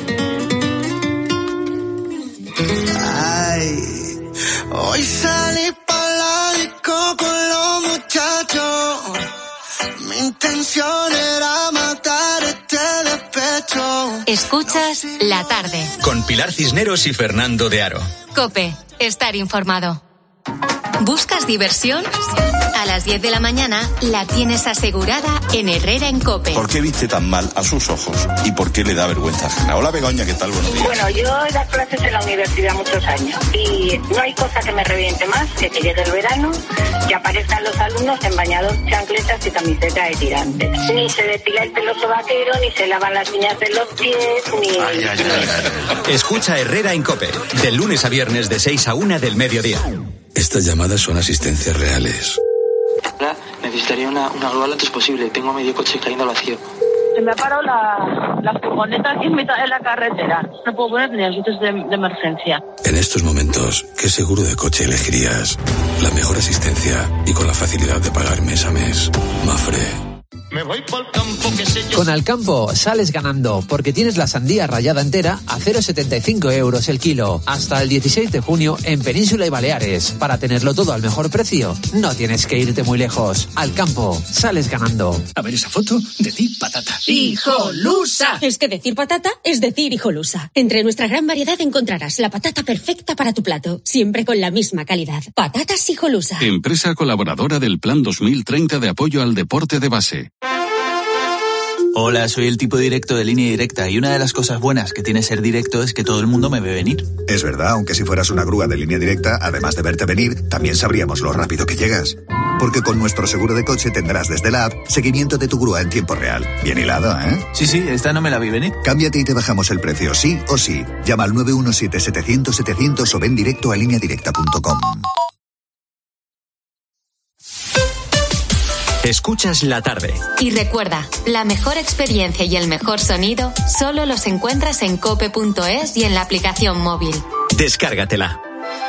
Ay, hoy salí para la disco con los muchachos. Mi intención era matar este despecho. Escuchas La Tarde con Pilar Cisneros y Fernando de Aro. COPE, estar informado. ¿Buscas diversión? las 10 de la mañana la tienes asegurada en Herrera en COPE. ¿Por qué viste tan mal a sus ojos y por qué le da vergüenza ajena? Hola Begoña, ¿qué tal? Buenos días. Bueno, yo he dado clases en la universidad muchos años y no hay cosa que me reviente más que llegue el verano, que aparezcan los alumnos en bañador, chancletas y camiseta de tirantes. Ni se depila el pelo sobaquero, ni se lavan las uñas de los pies, ni... Escucha Herrera en COPE, de lunes a viernes de 6 a 1 del mediodía. Estas llamadas son asistencias reales. Hola, necesitaría una grúa lo antes posible. Tengo medio coche cayendo al vacío. Se me ha parado la furgoneta aquí en mitad de la carretera. No puedo poner ni avisos de emergencia. En estos momentos, ¿qué seguro de coche elegirías? La mejor asistencia y con la facilidad de pagar mes a mes. Mafre. Me voy pa'l campo, que sé yo. Con Alcampo sales ganando, porque tienes la sandía rallada entera a 0,75 euros el kilo. Hasta el 16 de junio en Península y Baleares. Para tenerlo todo al mejor precio, no tienes que irte muy lejos. Alcampo, sales ganando. A ver esa foto, decir patata. ¡Hijolusa! Es que decir patata es decir hijolusa. Entre nuestra gran variedad encontrarás la patata perfecta para tu plato, siempre con la misma calidad. Patatas Hijolusa. Empresa colaboradora del Plan 2030 de apoyo al deporte de base. Hola, soy el tipo directo de Línea Directa y una de las cosas buenas que tiene ser directo es que todo el mundo me ve venir. Es verdad, aunque si fueras una grúa de Línea Directa, además de verte venir, también sabríamos lo rápido que llegas. Porque con nuestro seguro de coche tendrás desde la app seguimiento de tu grúa en tiempo real. Bien hilado, ¿eh? Sí, esta no me la vi venir. Cámbiate y te bajamos el precio, sí o sí. Llama al 917-700-700 o ven directo a lineadirecta.com. Escuchas la tarde. Y recuerda, la mejor experiencia y el mejor sonido solo los encuentras en cope.es y en la aplicación móvil. Descárgatela.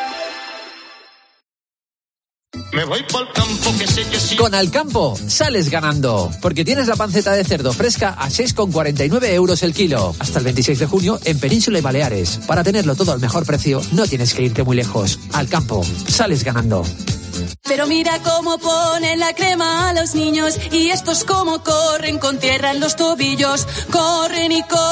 Me voy pa'l campo, que sé yo sí. Con Alcampo sales ganando, porque tienes la panceta de cerdo fresca a 6,49 euros el kilo. Hasta el 26 de junio en Península y Baleares. Para tenerlo todo al mejor precio, no tienes que irte muy lejos. Alcampo, sales ganando. Pero mira cómo ponen la crema a los niños y estos cómo corren con tierra en los tobillos. Corren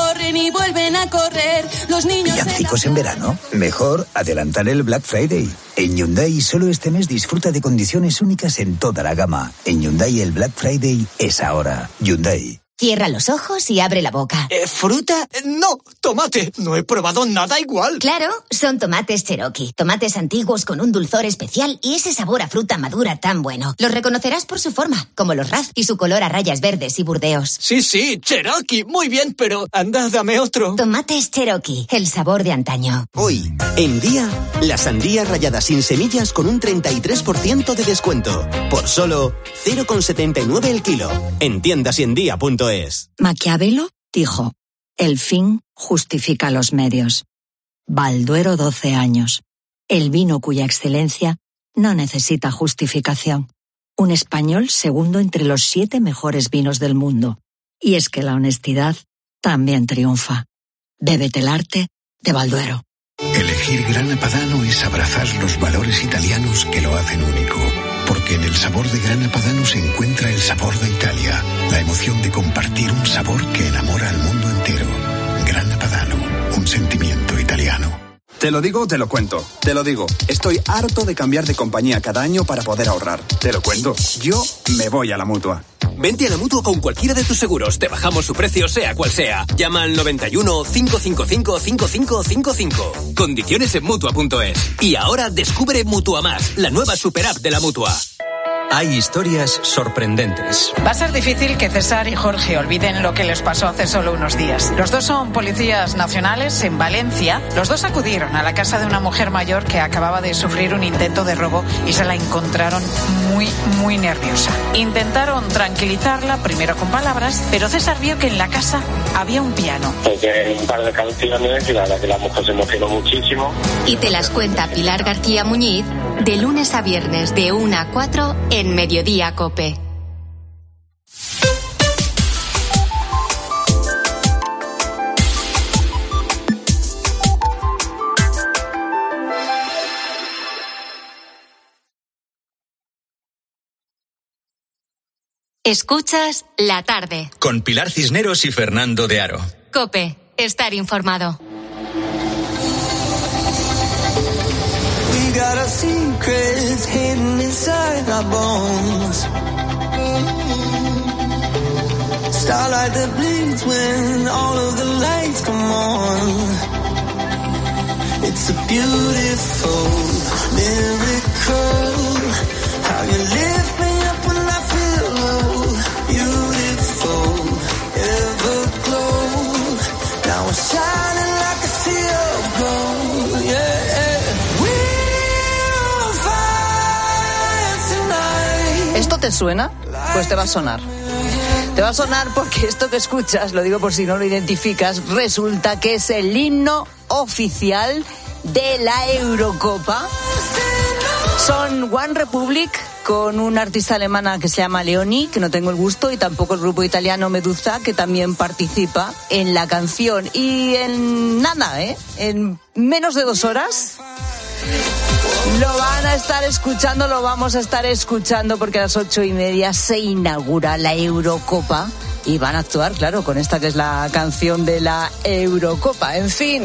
y vuelven a correr. Los niños... ¿Villancicos en verano? Mejor adelantar el Black Friday. En Hyundai solo este mes disfruta de condiciones únicas en toda la gama. En Hyundai el Black Friday es ahora. Hyundai. Cierra los ojos y abre la boca. ¿Fruta? No, tomate. No he probado nada igual. Claro, son tomates Cherokee. Tomates antiguos con un dulzor especial y ese sabor a fruta madura tan bueno. Los reconocerás por su forma, como los Raz y su color a rayas verdes y burdeos. Sí, Cherokee. Muy bien, pero anda, dame otro. Tomates Cherokee, el sabor de antaño. Hoy, en Día, la sandía rallada sin semillas con un 33% de descuento. Por solo 0,79 el kilo. En tiendasyendia.es. Maquiavelo dijo, el fin justifica los medios. Balduero 12 años, el vino cuya excelencia no necesita justificación. Un español segundo entre los 7 mejores vinos del mundo. Y es que la honestidad también triunfa. Bébete el arte de Balduero. Elegir Grana Padano es abrazar los valores italianos que lo hacen único. Porque en el sabor de Grana Padano se encuentra el sabor de Italia, la emoción de compartir un sabor que enamora al mundo entero. Grana Padano, un sentimiento italiano. Te lo digo, te lo cuento. Te lo digo, estoy harto de cambiar de compañía cada año para poder ahorrar. Te lo cuento, yo me voy a la Mutua. Vente a la Mutua con cualquiera de tus seguros. Te bajamos su precio, sea cual sea. Llama al 91 555 5555. Condiciones en Mutua.es. Y ahora descubre Mutua Más, la nueva superapp de la Mutua. Hay historias sorprendentes. Va a ser difícil que César y Jorge olviden lo que les pasó hace solo unos días. Los dos son policías nacionales en Valencia. Los dos acudieron a la casa de una mujer mayor que acababa de sufrir un intento de robo y se la encontraron muy nerviosa. Intentaron tranquilizarla, primero con palabras, pero César vio que en la casa había un piano. Toqué un par de canciones y la verdad que la mujer se emocionó muchísimo. Y te las cuenta Pilar García Muñiz de lunes a viernes de 1 a 4 en Mediodía COPE. Escuchas La Tarde. Con Pilar Cisneros y Fernando de Aro. COPE, estar informado. We got a secrets hidden inside our bones. Starlight that bleeds when all of the lights come on. It's a beautiful miracle. How you lift me up when I feel low. Beautiful, everglow. Now we're shining like a sea of gold. Yeah. We'll find tonight. ¿Esto te suena? Pues te va a sonar. Te va a sonar porque esto que escuchas, lo digo por si no lo identificas, resulta que es el himno oficial de la Eurocopa. Son One Republic con una artista alemana que se llama Leonie, que no tengo el gusto, y tampoco el grupo italiano Medusa, que también participa en la canción. Y en nada, en menos de 2 horas... lo van a estar escuchando, lo vamos a estar escuchando, porque a las 8:30 se inaugura la Eurocopa y van a actuar, claro, con esta que es la canción de la Eurocopa. En fin,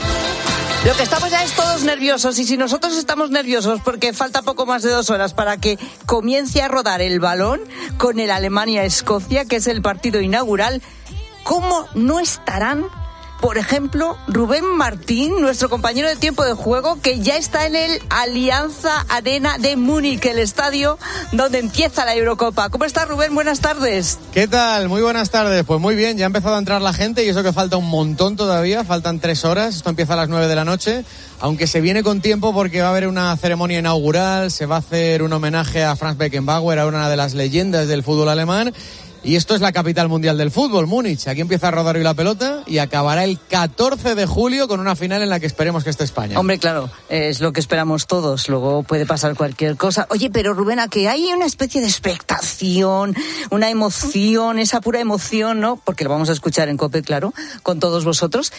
lo que estamos ya es todos nerviosos, y si nosotros estamos nerviosos porque falta poco más de 2 horas para que comience a rodar el balón con el Alemania-Escocia, que es el partido inaugural, ¿cómo no estarán, por ejemplo, Rubén Martín, nuestro compañero de tiempo de juego, que ya está en el Alianza Arena de Múnich, el estadio donde empieza la Eurocopa? ¿Cómo estás, Rubén? Buenas tardes. ¿Qué tal? Muy buenas tardes. Pues muy bien, ya ha empezado a entrar la gente, y eso que falta un montón todavía, faltan 3 horas, esto empieza a las 9 de la noche, aunque se viene con tiempo porque va a haber una ceremonia inaugural, se va a hacer un homenaje a Franz Beckenbauer, a una de las leyendas del fútbol alemán. Y esto es la capital mundial del fútbol, Múnich. Aquí empieza a rodar hoy la pelota y acabará el 14 de julio con una final en la que esperemos que esté España. Hombre, claro, es lo que esperamos todos. Luego puede pasar cualquier cosa. Oye, pero Rubén, ¿a que hay una especie de expectación, una emoción, esa pura emoción, ¿no? Porque lo vamos a escuchar en COPE, claro, con todos vosotros.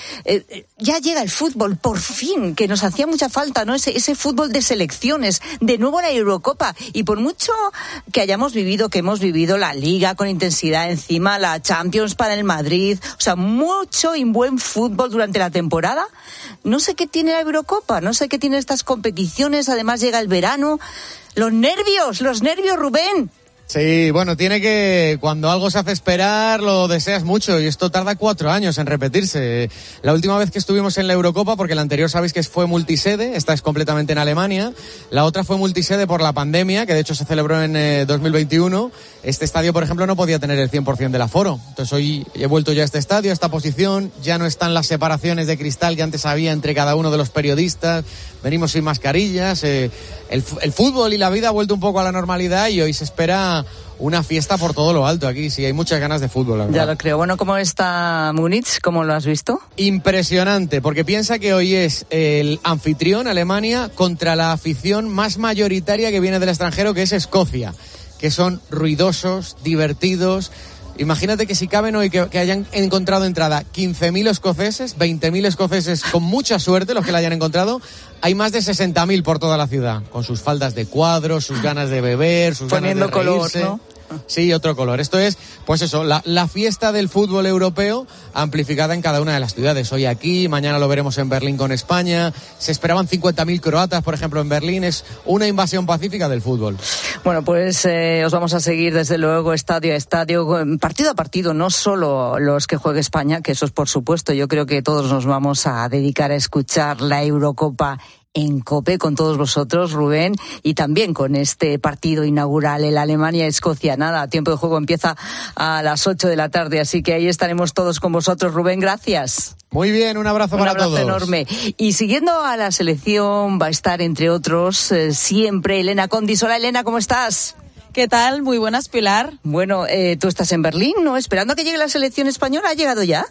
Ya llega el fútbol, por fin, que nos hacía mucha falta, ¿no? Ese fútbol de selecciones, de nuevo la Eurocopa. Y por mucho que hayamos vivido, que hemos vivido la Liga con intensidad encima, la Champions para el Madrid, o sea, mucho y buen fútbol durante la temporada, no sé qué tiene la Eurocopa, no sé qué tiene estas competiciones, además llega el verano, los nervios, Rubén. Sí, bueno, tiene que, cuando algo se hace esperar, lo deseas mucho, y esto tarda 4 años en repetirse. La última vez que estuvimos en la Eurocopa, porque la anterior sabéis que fue multisede, esta es completamente en Alemania, la otra fue multisede por la pandemia, que de hecho se celebró en 2021. Este estadio, por ejemplo, no podía tener el 100% del aforo. Entonces hoy he vuelto ya a este estadio, a esta posición, ya no están las separaciones de cristal que antes había entre cada uno de los periodistas, venimos sin mascarillas, el fútbol y la vida ha vuelto un poco a la normalidad, y hoy se espera una fiesta por todo lo alto. Aquí sí hay muchas ganas de fútbol, la verdad. Ya lo creo. Bueno, ¿cómo está Múnich? ¿Cómo lo has visto? Impresionante, porque piensa que hoy es el anfitrión, Alemania, contra la afición más mayoritaria que viene del extranjero, que es Escocia, que son ruidosos, divertidos. Imagínate que si caben hoy que hayan encontrado entrada 15.000 escoceses, 20.000 escoceses con mucha suerte, los que la hayan encontrado, hay más de 60.000 por toda la ciudad, con sus faldas de cuadros, sus ganas de beber, sus poniendo ganas de reírse. color, ¿no? Sí, otro color. Esto es, pues eso, la fiesta del fútbol europeo amplificada en cada una de las ciudades. Hoy aquí, mañana lo veremos en Berlín con España. Se esperaban 50.000 croatas, por ejemplo, en Berlín. Es una invasión pacífica del fútbol. Bueno, pues os vamos a seguir desde luego estadio a estadio, partido a partido, no solo los que juegue España, que eso es por supuesto. Yo creo que todos nos vamos a dedicar a escuchar la Eurocopa en COPE con todos vosotros, Rubén, y también con este partido inaugural, el Alemania-Escocia. Nada, tiempo de juego empieza a las 8 de la tarde, así que ahí estaremos todos con vosotros. Rubén, gracias. Muy bien, un abrazo para todos. Un abrazo enorme. Y siguiendo a la selección va a estar, entre otros, siempre Elena Condis. Hola, Elena, ¿cómo estás? ¿Qué tal? Muy buenas, Pilar. Bueno, tú estás en Berlín, ¿no? Esperando a que llegue la selección española. ¿Ha llegado ya?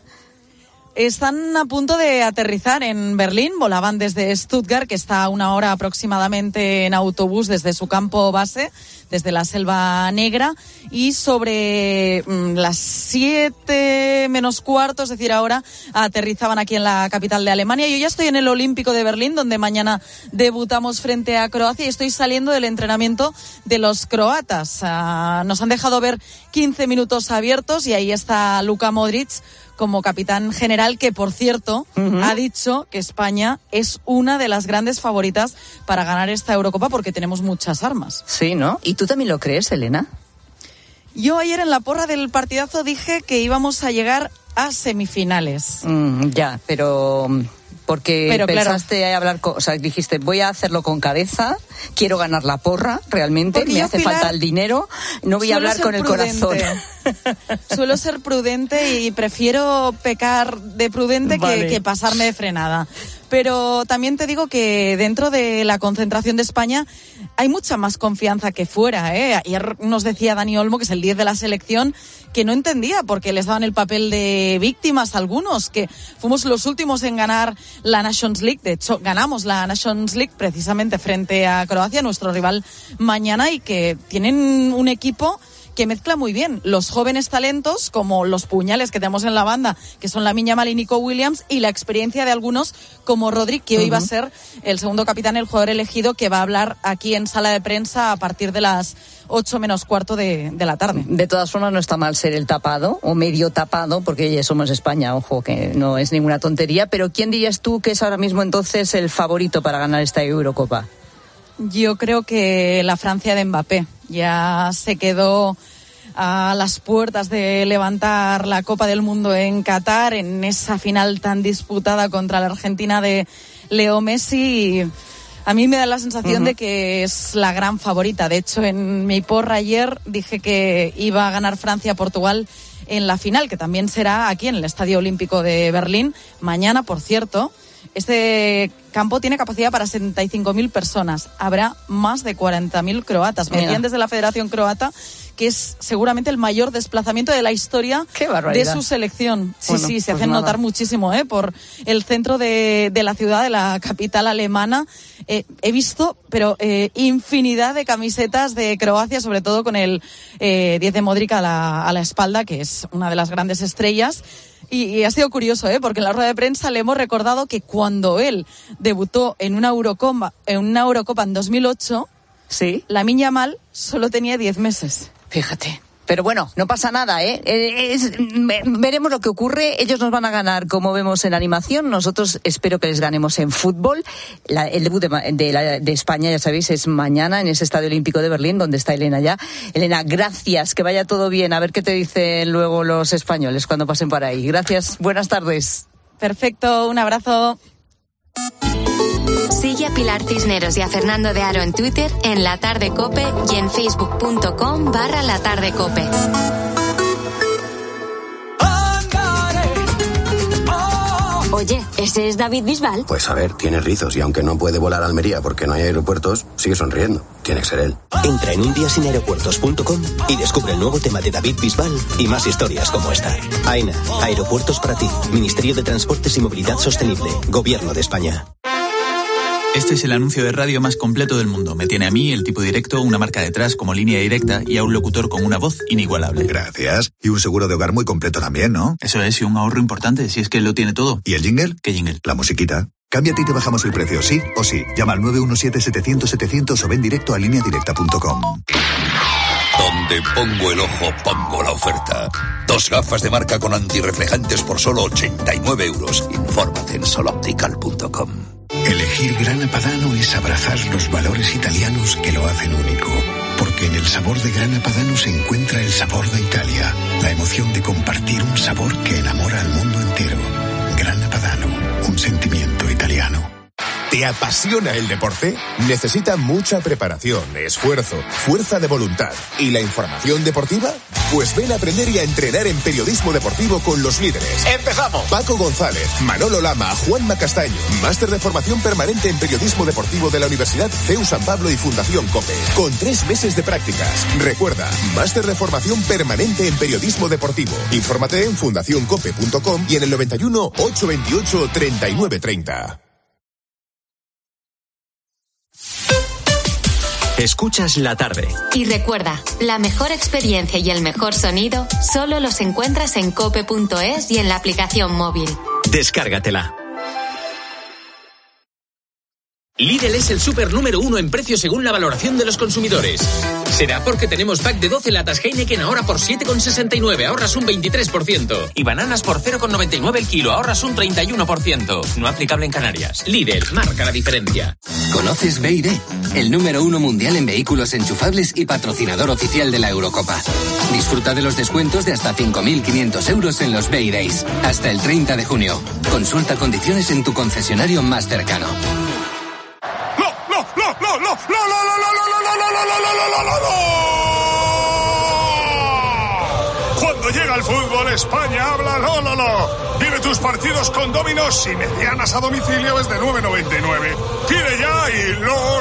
Están a punto de aterrizar en Berlín, volaban desde Stuttgart, que está a 1 hora aproximadamente en autobús desde su campo base, desde la Selva Negra, y sobre las 7 menos cuarto, es decir, ahora aterrizaban aquí en la capital de Alemania. Yo ya estoy en el Olímpico de Berlín, donde mañana debutamos frente a Croacia, y estoy saliendo del entrenamiento de los croatas. Nos han dejado ver 15 minutos abiertos, y ahí está Luka Modric como capitán general, que por cierto ha dicho que España es una de las grandes favoritas para ganar esta Eurocopa porque tenemos muchas armas. Sí, ¿no? ¿Y tú también lo crees, Elena? Yo ayer en la porra del partidazo dije que íbamos a llegar a semifinales. Ya, pero pensaste claro, hablar, o sea, dijiste, voy a hacerlo con cabeza, quiero ganar la porra, realmente, porque me yo, hace Pilar, falta el dinero, no voy a hablar con el corazón. Suelo ser prudente y prefiero pecar de prudente que pasarme de frenada. Pero también te digo que dentro de la concentración de España hay mucha más confianza que fuera, ¿eh? Ayer nos decía Dani Olmo, que es el 10 de la selección, que no entendía por qué les daban el papel de víctimas a algunos, que fuimos los últimos en ganar la Nations League. De hecho, ganamos la Nations League precisamente frente a Croacia, nuestro rival mañana, y que tienen un equipo que mezcla muy bien los jóvenes talentos, como los puñales que tenemos en la banda, que son Lamine Yamal y Nico Williams, y la experiencia de algunos como Rodri, que hoy va a ser el segundo capitán, el jugador elegido, que va a hablar aquí en sala de prensa a partir de las 8 menos cuarto de la tarde. De todas formas, no está mal ser el tapado, o medio tapado, porque ya somos España, ojo, que no es ninguna tontería, pero ¿quién dirías tú que es ahora mismo entonces el favorito para ganar esta Eurocopa? Yo creo que la Francia de Mbappé ya se quedó a las puertas de levantar la Copa del Mundo en Qatar, en esa final tan disputada contra la Argentina de Leo Messi. A mí me da la sensación de que es la gran favorita. De hecho, en mi porra ayer dije que iba a ganar Francia-Portugal en la final, que también será aquí en el Estadio Olímpico de Berlín. Mañana, por cierto, este campo tiene capacidad para 75.000 personas. Habrá más de 40.000 croatas. Me decían desde la Federación Croata que es seguramente el mayor desplazamiento de la historia de su selección. Sí, bueno, sí, se hacen notar muchísimo, por el centro de la ciudad, de la capital alemana. He visto, pero infinidad de camisetas de Croacia, sobre todo con el 10 de Modric a la espalda, que es una de las grandes estrellas. Y ha sido curioso, porque en la rueda de prensa le hemos recordado que cuando él debutó en una Eurocopa en 2008, ¿sí? Lamine Yamal solo tenía 10 meses. Fíjate. Pero bueno, no pasa nada, veremos lo que ocurre. Ellos nos van a ganar, como vemos en animación. Nosotros espero que les ganemos en fútbol. El debut de España, ya sabéis, es mañana en ese Estadio Olímpico de Berlín, donde está Elena ya. Elena, gracias, que vaya todo bien. A ver qué te dicen luego los españoles cuando pasen por ahí. Gracias, buenas tardes. Perfecto, un abrazo. Sigue a Pilar Cisneros y a Fernando de Aro en Twitter, en La Tarde COPE y en facebook.com/La Tarde COPE. Oye, ¿ese es David Bisbal? Pues a ver, tiene rizos y aunque no puede volar a Almería porque no hay aeropuertos, sigue sonriendo. Tiene que ser él. Entra en undiasinaeropuertos.com y descubre el nuevo tema de David Bisbal y más historias como esta. AENA, aeropuertos para ti. Ministerio de Transportes y Movilidad Sostenible. Gobierno de España. Este es el anuncio de radio más completo del mundo. Me tiene a mí, el tipo directo, una marca detrás como Línea Directa y a un locutor con una voz inigualable. Gracias. Y un seguro de hogar muy completo también, ¿no? Eso es, y un ahorro importante, si es que lo tiene todo. ¿Y el jingle? ¿Qué jingle? La musiquita. Cámbiate y te bajamos el precio, sí o sí. Llama al 917-700-700 o ven directo a lineadirecta.com. Donde pongo el ojo, pongo la oferta. 2 gafas de marca con antirreflejantes por solo 89 euros. Infórmate en soloptical.com. Elegir Grana Padano es abrazar los valores italianos que lo hacen único. Porque en el sabor de Grana Padano se encuentra el sabor de Italia, la emoción de compartir un sabor que enamora al mundo entero. Grana Padano, un sentimiento italiano. ¿Te apasiona el deporte? ¿Necesita mucha preparación, esfuerzo, fuerza de voluntad y la información deportiva? Pues ven a aprender y a entrenar en periodismo deportivo con los líderes. ¡Empezamos! Paco González, Manolo Lama, Juanma Castaño. Máster de formación permanente en periodismo deportivo de la Universidad CEU San Pablo y Fundación COPE. Con 3 meses de prácticas. Recuerda, máster de formación permanente en periodismo deportivo. Infórmate en fundacioncope.com y en el 91 828 3930. Escuchas La Tarde. Y recuerda, la mejor experiencia y el mejor sonido solo los encuentras en cope.es y en la aplicación móvil. Descárgatela. Lidl es el súper número 1 en precio según la valoración de los consumidores. Será porque tenemos pack de 12 latas Heineken ahora por 7,69, ahorras un 23%. Y bananas por 0,99 el kilo, ahorras un 31%. No aplicable en Canarias. Lidl, marca la diferencia. ¿Conoces BYD? El número 1 mundial en vehículos enchufables y patrocinador oficial de la Eurocopa. Disfruta de los descuentos de hasta 5.500 euros en los BY Days. Hasta el 30 de junio. Consulta condiciones en tu concesionario más cercano. Cuando llega el fútbol, España habla Vive tus partidos con Dominos y medianas a domicilio desde 9,99. Pide ya y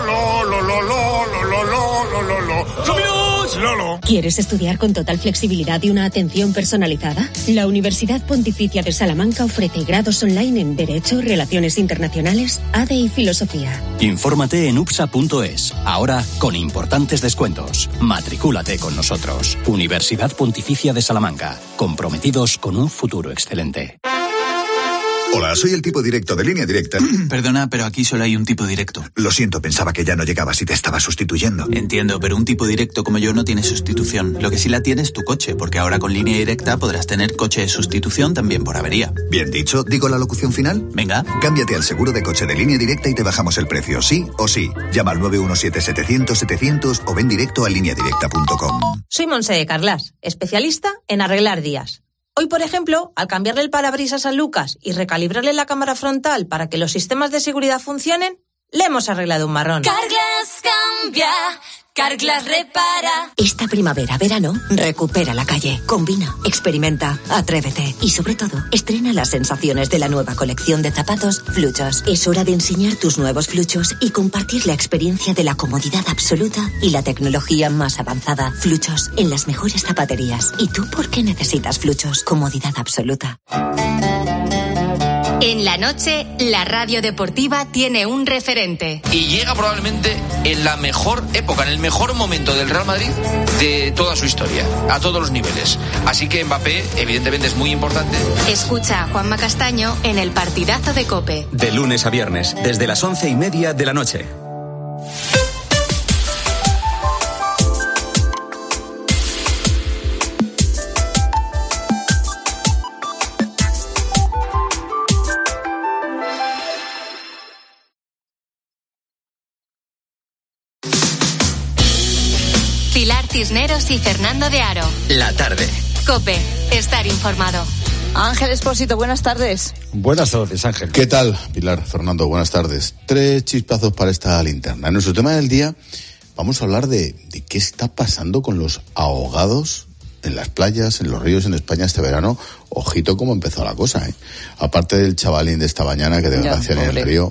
¡Dominos! Lolo. ¿Quieres estudiar con total flexibilidad y una atención personalizada? La Universidad Pontificia de Salamanca ofrece grados online en Derecho, Relaciones Internacionales, ADE y Filosofía. Infórmate en upsa.es. Ahora con importantes descuentos. Matricúlate con nosotros. Universidad Pontificia de Salamanca. Comprometidos con un futuro excelente. Hola, soy el tipo directo de Línea Directa. Perdona, pero aquí solo hay un tipo directo. Lo siento, pensaba que ya no llegabas y te estaba sustituyendo. Entiendo, pero un tipo directo como yo no tiene sustitución. Lo que sí la tiene es tu coche, porque ahora con Línea Directa podrás tener coche de sustitución también por avería. Bien dicho, ¿digo la locución final? Venga. Cámbiate al seguro de coche de Línea Directa y te bajamos el precio, sí o sí. Llama al 917-700-700 o ven directo a lineadirecta.com. Soy Montse de Carglass, especialista en arreglar días. Hoy, por ejemplo, al cambiarle el parabrisas a Lucas y recalibrarle la cámara frontal para que los sistemas de seguridad funcionen, le hemos arreglado un marrón. Carglass cambia, Carglass repara. Esta primavera-verano, recupera la calle, combina, experimenta, atrévete y sobre todo, estrena las sensaciones de la nueva colección de zapatos Fluchos. Es hora de enseñar tus nuevos Fluchos y compartir la experiencia de la comodidad absoluta y la tecnología más avanzada. Fluchos, en las mejores zapaterías. ¿Y tú por qué necesitas Fluchos? Comodidad absoluta. En la noche, la radio deportiva tiene un referente. Y llega probablemente en la mejor época, en el mejor momento del Real Madrid de toda su historia, a todos los niveles. Así que Mbappé, evidentemente, es muy importante. Escucha a Juanma Castaño en el partidazo de COPE. De lunes a viernes, desde las 11:30 de la noche. Pilar Cisneros y Fernando de Aro. La tarde. COPE, estar informado. Ángel Expósito, buenas tardes. Buenas tardes, Ángel. ¿Qué tal, Pilar, Fernando? Buenas tardes. 3 chispazos para esta linterna. En nuestro tema del día vamos a hablar de qué está pasando con los ahogados en las playas, en los ríos en España este verano. Ojito cómo empezó la cosa, ¿eh? Aparte del chavalín de esta mañana que desgracia en el río,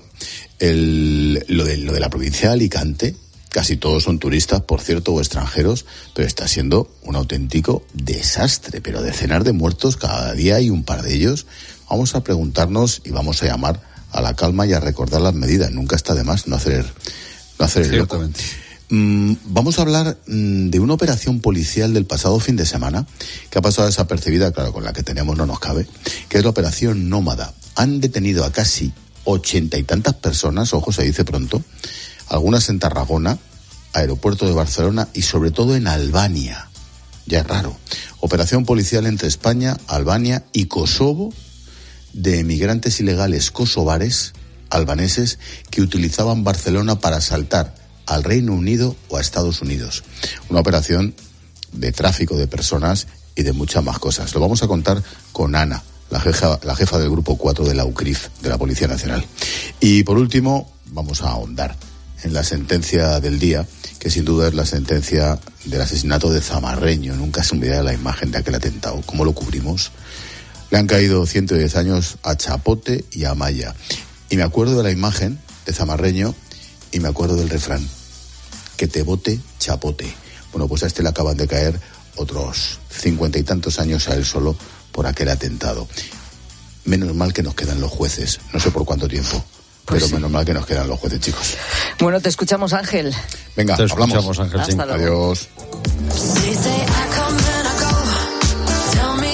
lo de la provincia de Alicante. Casi todos son turistas, por cierto, o extranjeros, pero está siendo un auténtico desastre. Pero decenas de muertos, cada día hay un par de ellos. Vamos a preguntarnos y vamos a llamar a la calma y a recordar las medidas. Nunca está de más no hacer el loco. Vamos a hablar de una operación policial del pasado fin de semana que ha pasado desapercibida, claro, con la que tenemos no nos cabe, que es la operación Nómada. Han detenido a casi 80 y tantas personas, ojo, se dice pronto, algunas en Tarragona, aeropuerto de Barcelona y sobre todo en Albania. Ya es raro. Operación policial entre España, Albania y Kosovo de emigrantes ilegales kosovares, albaneses, que utilizaban Barcelona para asaltar al Reino Unido o a Estados Unidos. Una operación de tráfico de personas y de muchas más cosas. Lo vamos a contar con Ana, la jefa del Grupo 4 de la UCRIF, de la Policía Nacional. Y por último, vamos a ahondar en la sentencia del día, que sin duda es la sentencia del asesinato de Zamarreño. Nunca se me olvidará la imagen de aquel atentado. ¿Cómo lo cubrimos? Le han caído 110 años a Chapote y a Maya. Y me acuerdo de la imagen de Zamarreño y me acuerdo del refrán: que te bote Chapote. Bueno, pues a este le acaban de caer otros 50 y tantos años a él solo por aquel atentado. Menos mal que nos quedan los jueces, no sé por cuánto tiempo. Pues pero sí, menos mal que nos quedan los jueces, chicos. Bueno, te escuchamos, Ángel. Venga, te hablamos. Escuchamos, Ángel. Hasta luego. Adiós.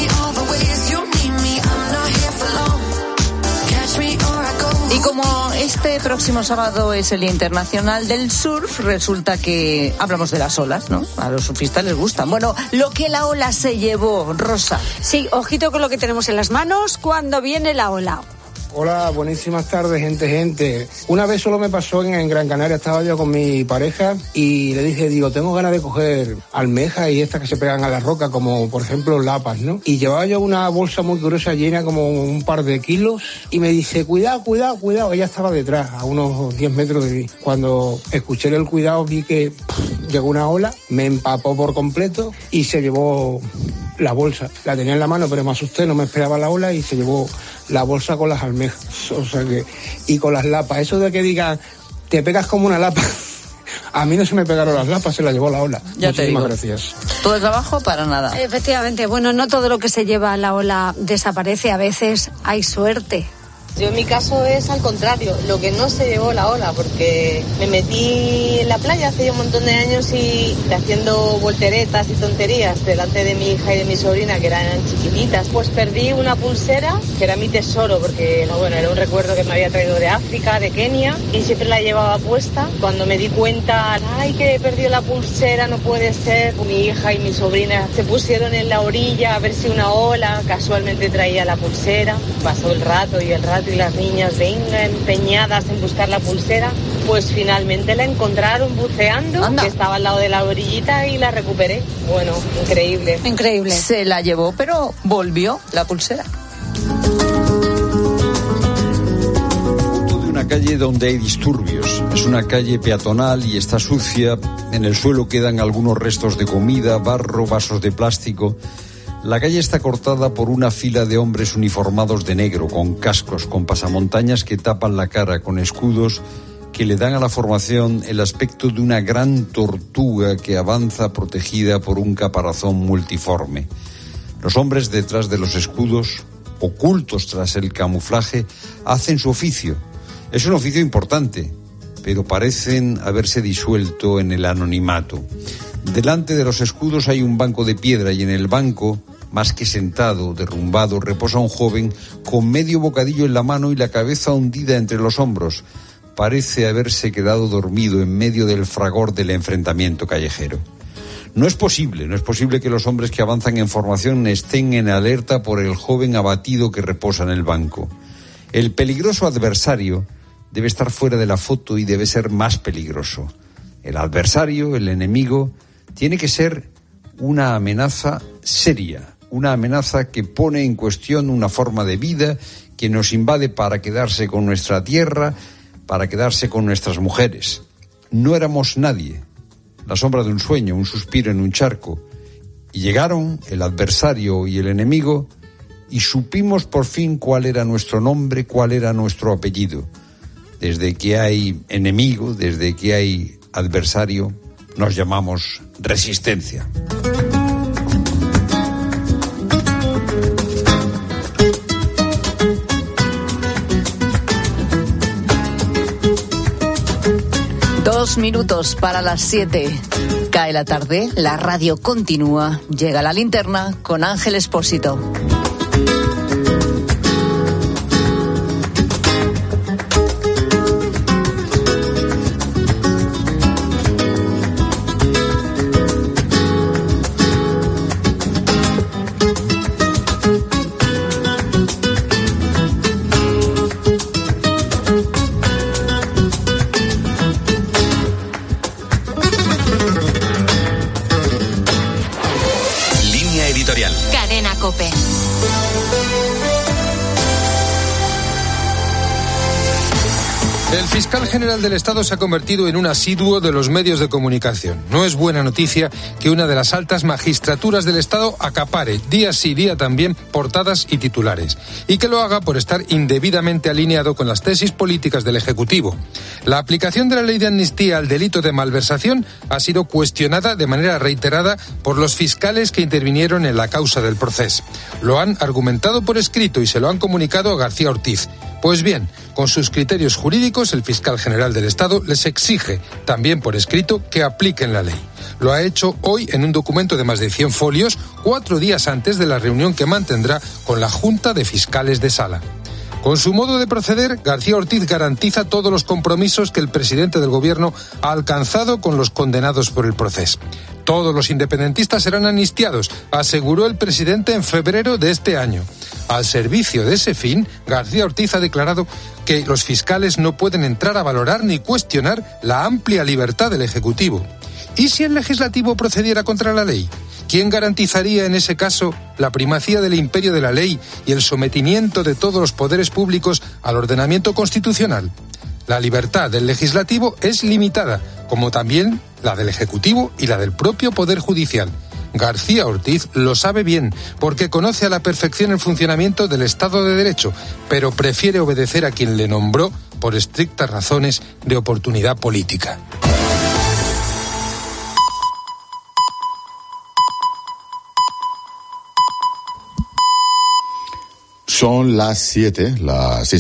Y como este próximo sábado es el Día Internacional del Surf, resulta que hablamos de las olas, ¿no? A los surfistas les gustan. Bueno, lo que la ola se llevó, Rosa. Sí, ojito con lo que tenemos en las manos cuando viene la ola. Hola, buenísimas tardes, gente. Una vez solo me pasó en Gran Canaria, estaba yo con mi pareja y le dije, tengo ganas de coger almejas y estas que se pegan a la roca, como por ejemplo lapas, ¿no? Y llevaba yo una bolsa muy gruesa llena, como un par de kilos, y me dice, cuidado, ella estaba detrás, a unos 10 metros de mí. Cuando escuché el cuidado vi que llegó una ola, me empapó por completo y se llevó la bolsa. La tenía en la mano, pero me asusté, no me esperaba la ola y se llevó la bolsa con las almejas, o sea que, y con las lapas. Eso de que digan, te pegas como una lapa, a mí no se me pegaron las lapas, se la llevó la ola. Ya Muchísimas te digo. Gracias. Todo el trabajo para nada. Efectivamente, bueno, no todo lo que se lleva a la ola desaparece, a veces hay suerte. Yo en mi caso es al contrario, lo que no se llevó la ola, porque me metí en la playa hace un montón de años y haciendo volteretas y tonterías delante de mi hija y de mi sobrina, que eran chiquititas, pues perdí una pulsera que era mi tesoro, porque era un recuerdo que me había traído de África, de Kenia, y siempre la llevaba puesta. Cuando me di cuenta, que he perdido la pulsera, no puede ser, mi hija y mi sobrina se pusieron en la orilla a ver si una ola casualmente traía la pulsera. Pasó el rato y las niñas empeñadas en buscar la pulsera, pues finalmente la encontraron buceando. Anda. Que estaba al lado de la orillita y la recuperé. Bueno, increíble. Se la llevó, pero volvió la pulsera. De una calle donde hay disturbios. Es una calle peatonal y está sucia. En el suelo quedan algunos restos de comida, barro, vasos de plástico. La calle está cortada por una fila de hombres uniformados de negro, con cascos, con pasamontañas que tapan la cara, con escudos que le dan a la formación el aspecto de una gran tortuga que avanza protegida por un caparazón multiforme. Los hombres detrás de los escudos, ocultos tras el camuflaje, hacen su oficio. Es un oficio importante, pero parecen haberse disuelto en el anonimato. Delante de los escudos hay un banco de piedra y en el banco, más que sentado, derrumbado, reposa un joven con medio bocadillo en la mano y la cabeza hundida entre los hombros. Parece haberse quedado dormido en medio del fragor del enfrentamiento callejero. No es posible que los hombres que avanzan en formación estén en alerta por el joven abatido que reposa en el banco. El peligroso adversario debe estar fuera de la foto y debe ser más peligroso. El adversario, el enemigo, tiene que ser una amenaza seria, una amenaza que pone en cuestión una forma de vida, que nos invade para quedarse con nuestra tierra, para quedarse con nuestras mujeres. No éramos nadie, la sombra de un sueño, un suspiro en un charco. Y llegaron el adversario y el enemigo y supimos por fin cuál era nuestro nombre, cuál era nuestro apellido. Desde que hay enemigo, desde que hay adversario, nos llamamos resistencia. Dos minutos para las 7. Cae la tarde, la radio continúa. Llega la linterna con Ángel Expósito. COPE. El fiscal general del Estado se ha convertido en un asiduo de los medios de comunicación. No es buena noticia que una de las altas magistraturas del Estado acapare día sí día también portadas y titulares, y que lo haga por estar indebidamente alineado con las tesis políticas del Ejecutivo. La aplicación de la ley de amnistía al delito de malversación ha sido cuestionada de manera reiterada por los fiscales que intervinieron en la causa del Procés. Lo han argumentado por escrito y se lo han comunicado a García Ortiz. Pues bien, con sus criterios jurídicos, el fiscal general del Estado les exige, también por escrito, que apliquen la ley. Lo ha hecho hoy en un documento de más de 100 folios, 4 días antes de la reunión que mantendrá con la Junta de Fiscales de Sala. Con su modo de proceder, García Ortiz garantiza todos los compromisos que el presidente del gobierno ha alcanzado con los condenados por el proceso. Todos los independentistas serán amnistiados, aseguró el presidente en febrero de este año. Al servicio de ese fin, García Ortiz ha declarado que los fiscales no pueden entrar a valorar ni cuestionar la amplia libertad del Ejecutivo. ¿Y si el Legislativo procediera contra la ley? ¿Quién garantizaría en ese caso la primacía del imperio de la ley y el sometimiento de todos los poderes públicos al ordenamiento constitucional? La libertad del Legislativo es limitada, como también la del Ejecutivo y la del propio Poder Judicial. García Ortiz lo sabe bien, porque conoce a la perfección el funcionamiento del Estado de Derecho, pero prefiere obedecer a quien le nombró por estrictas razones de oportunidad política. Son las 7, las 6.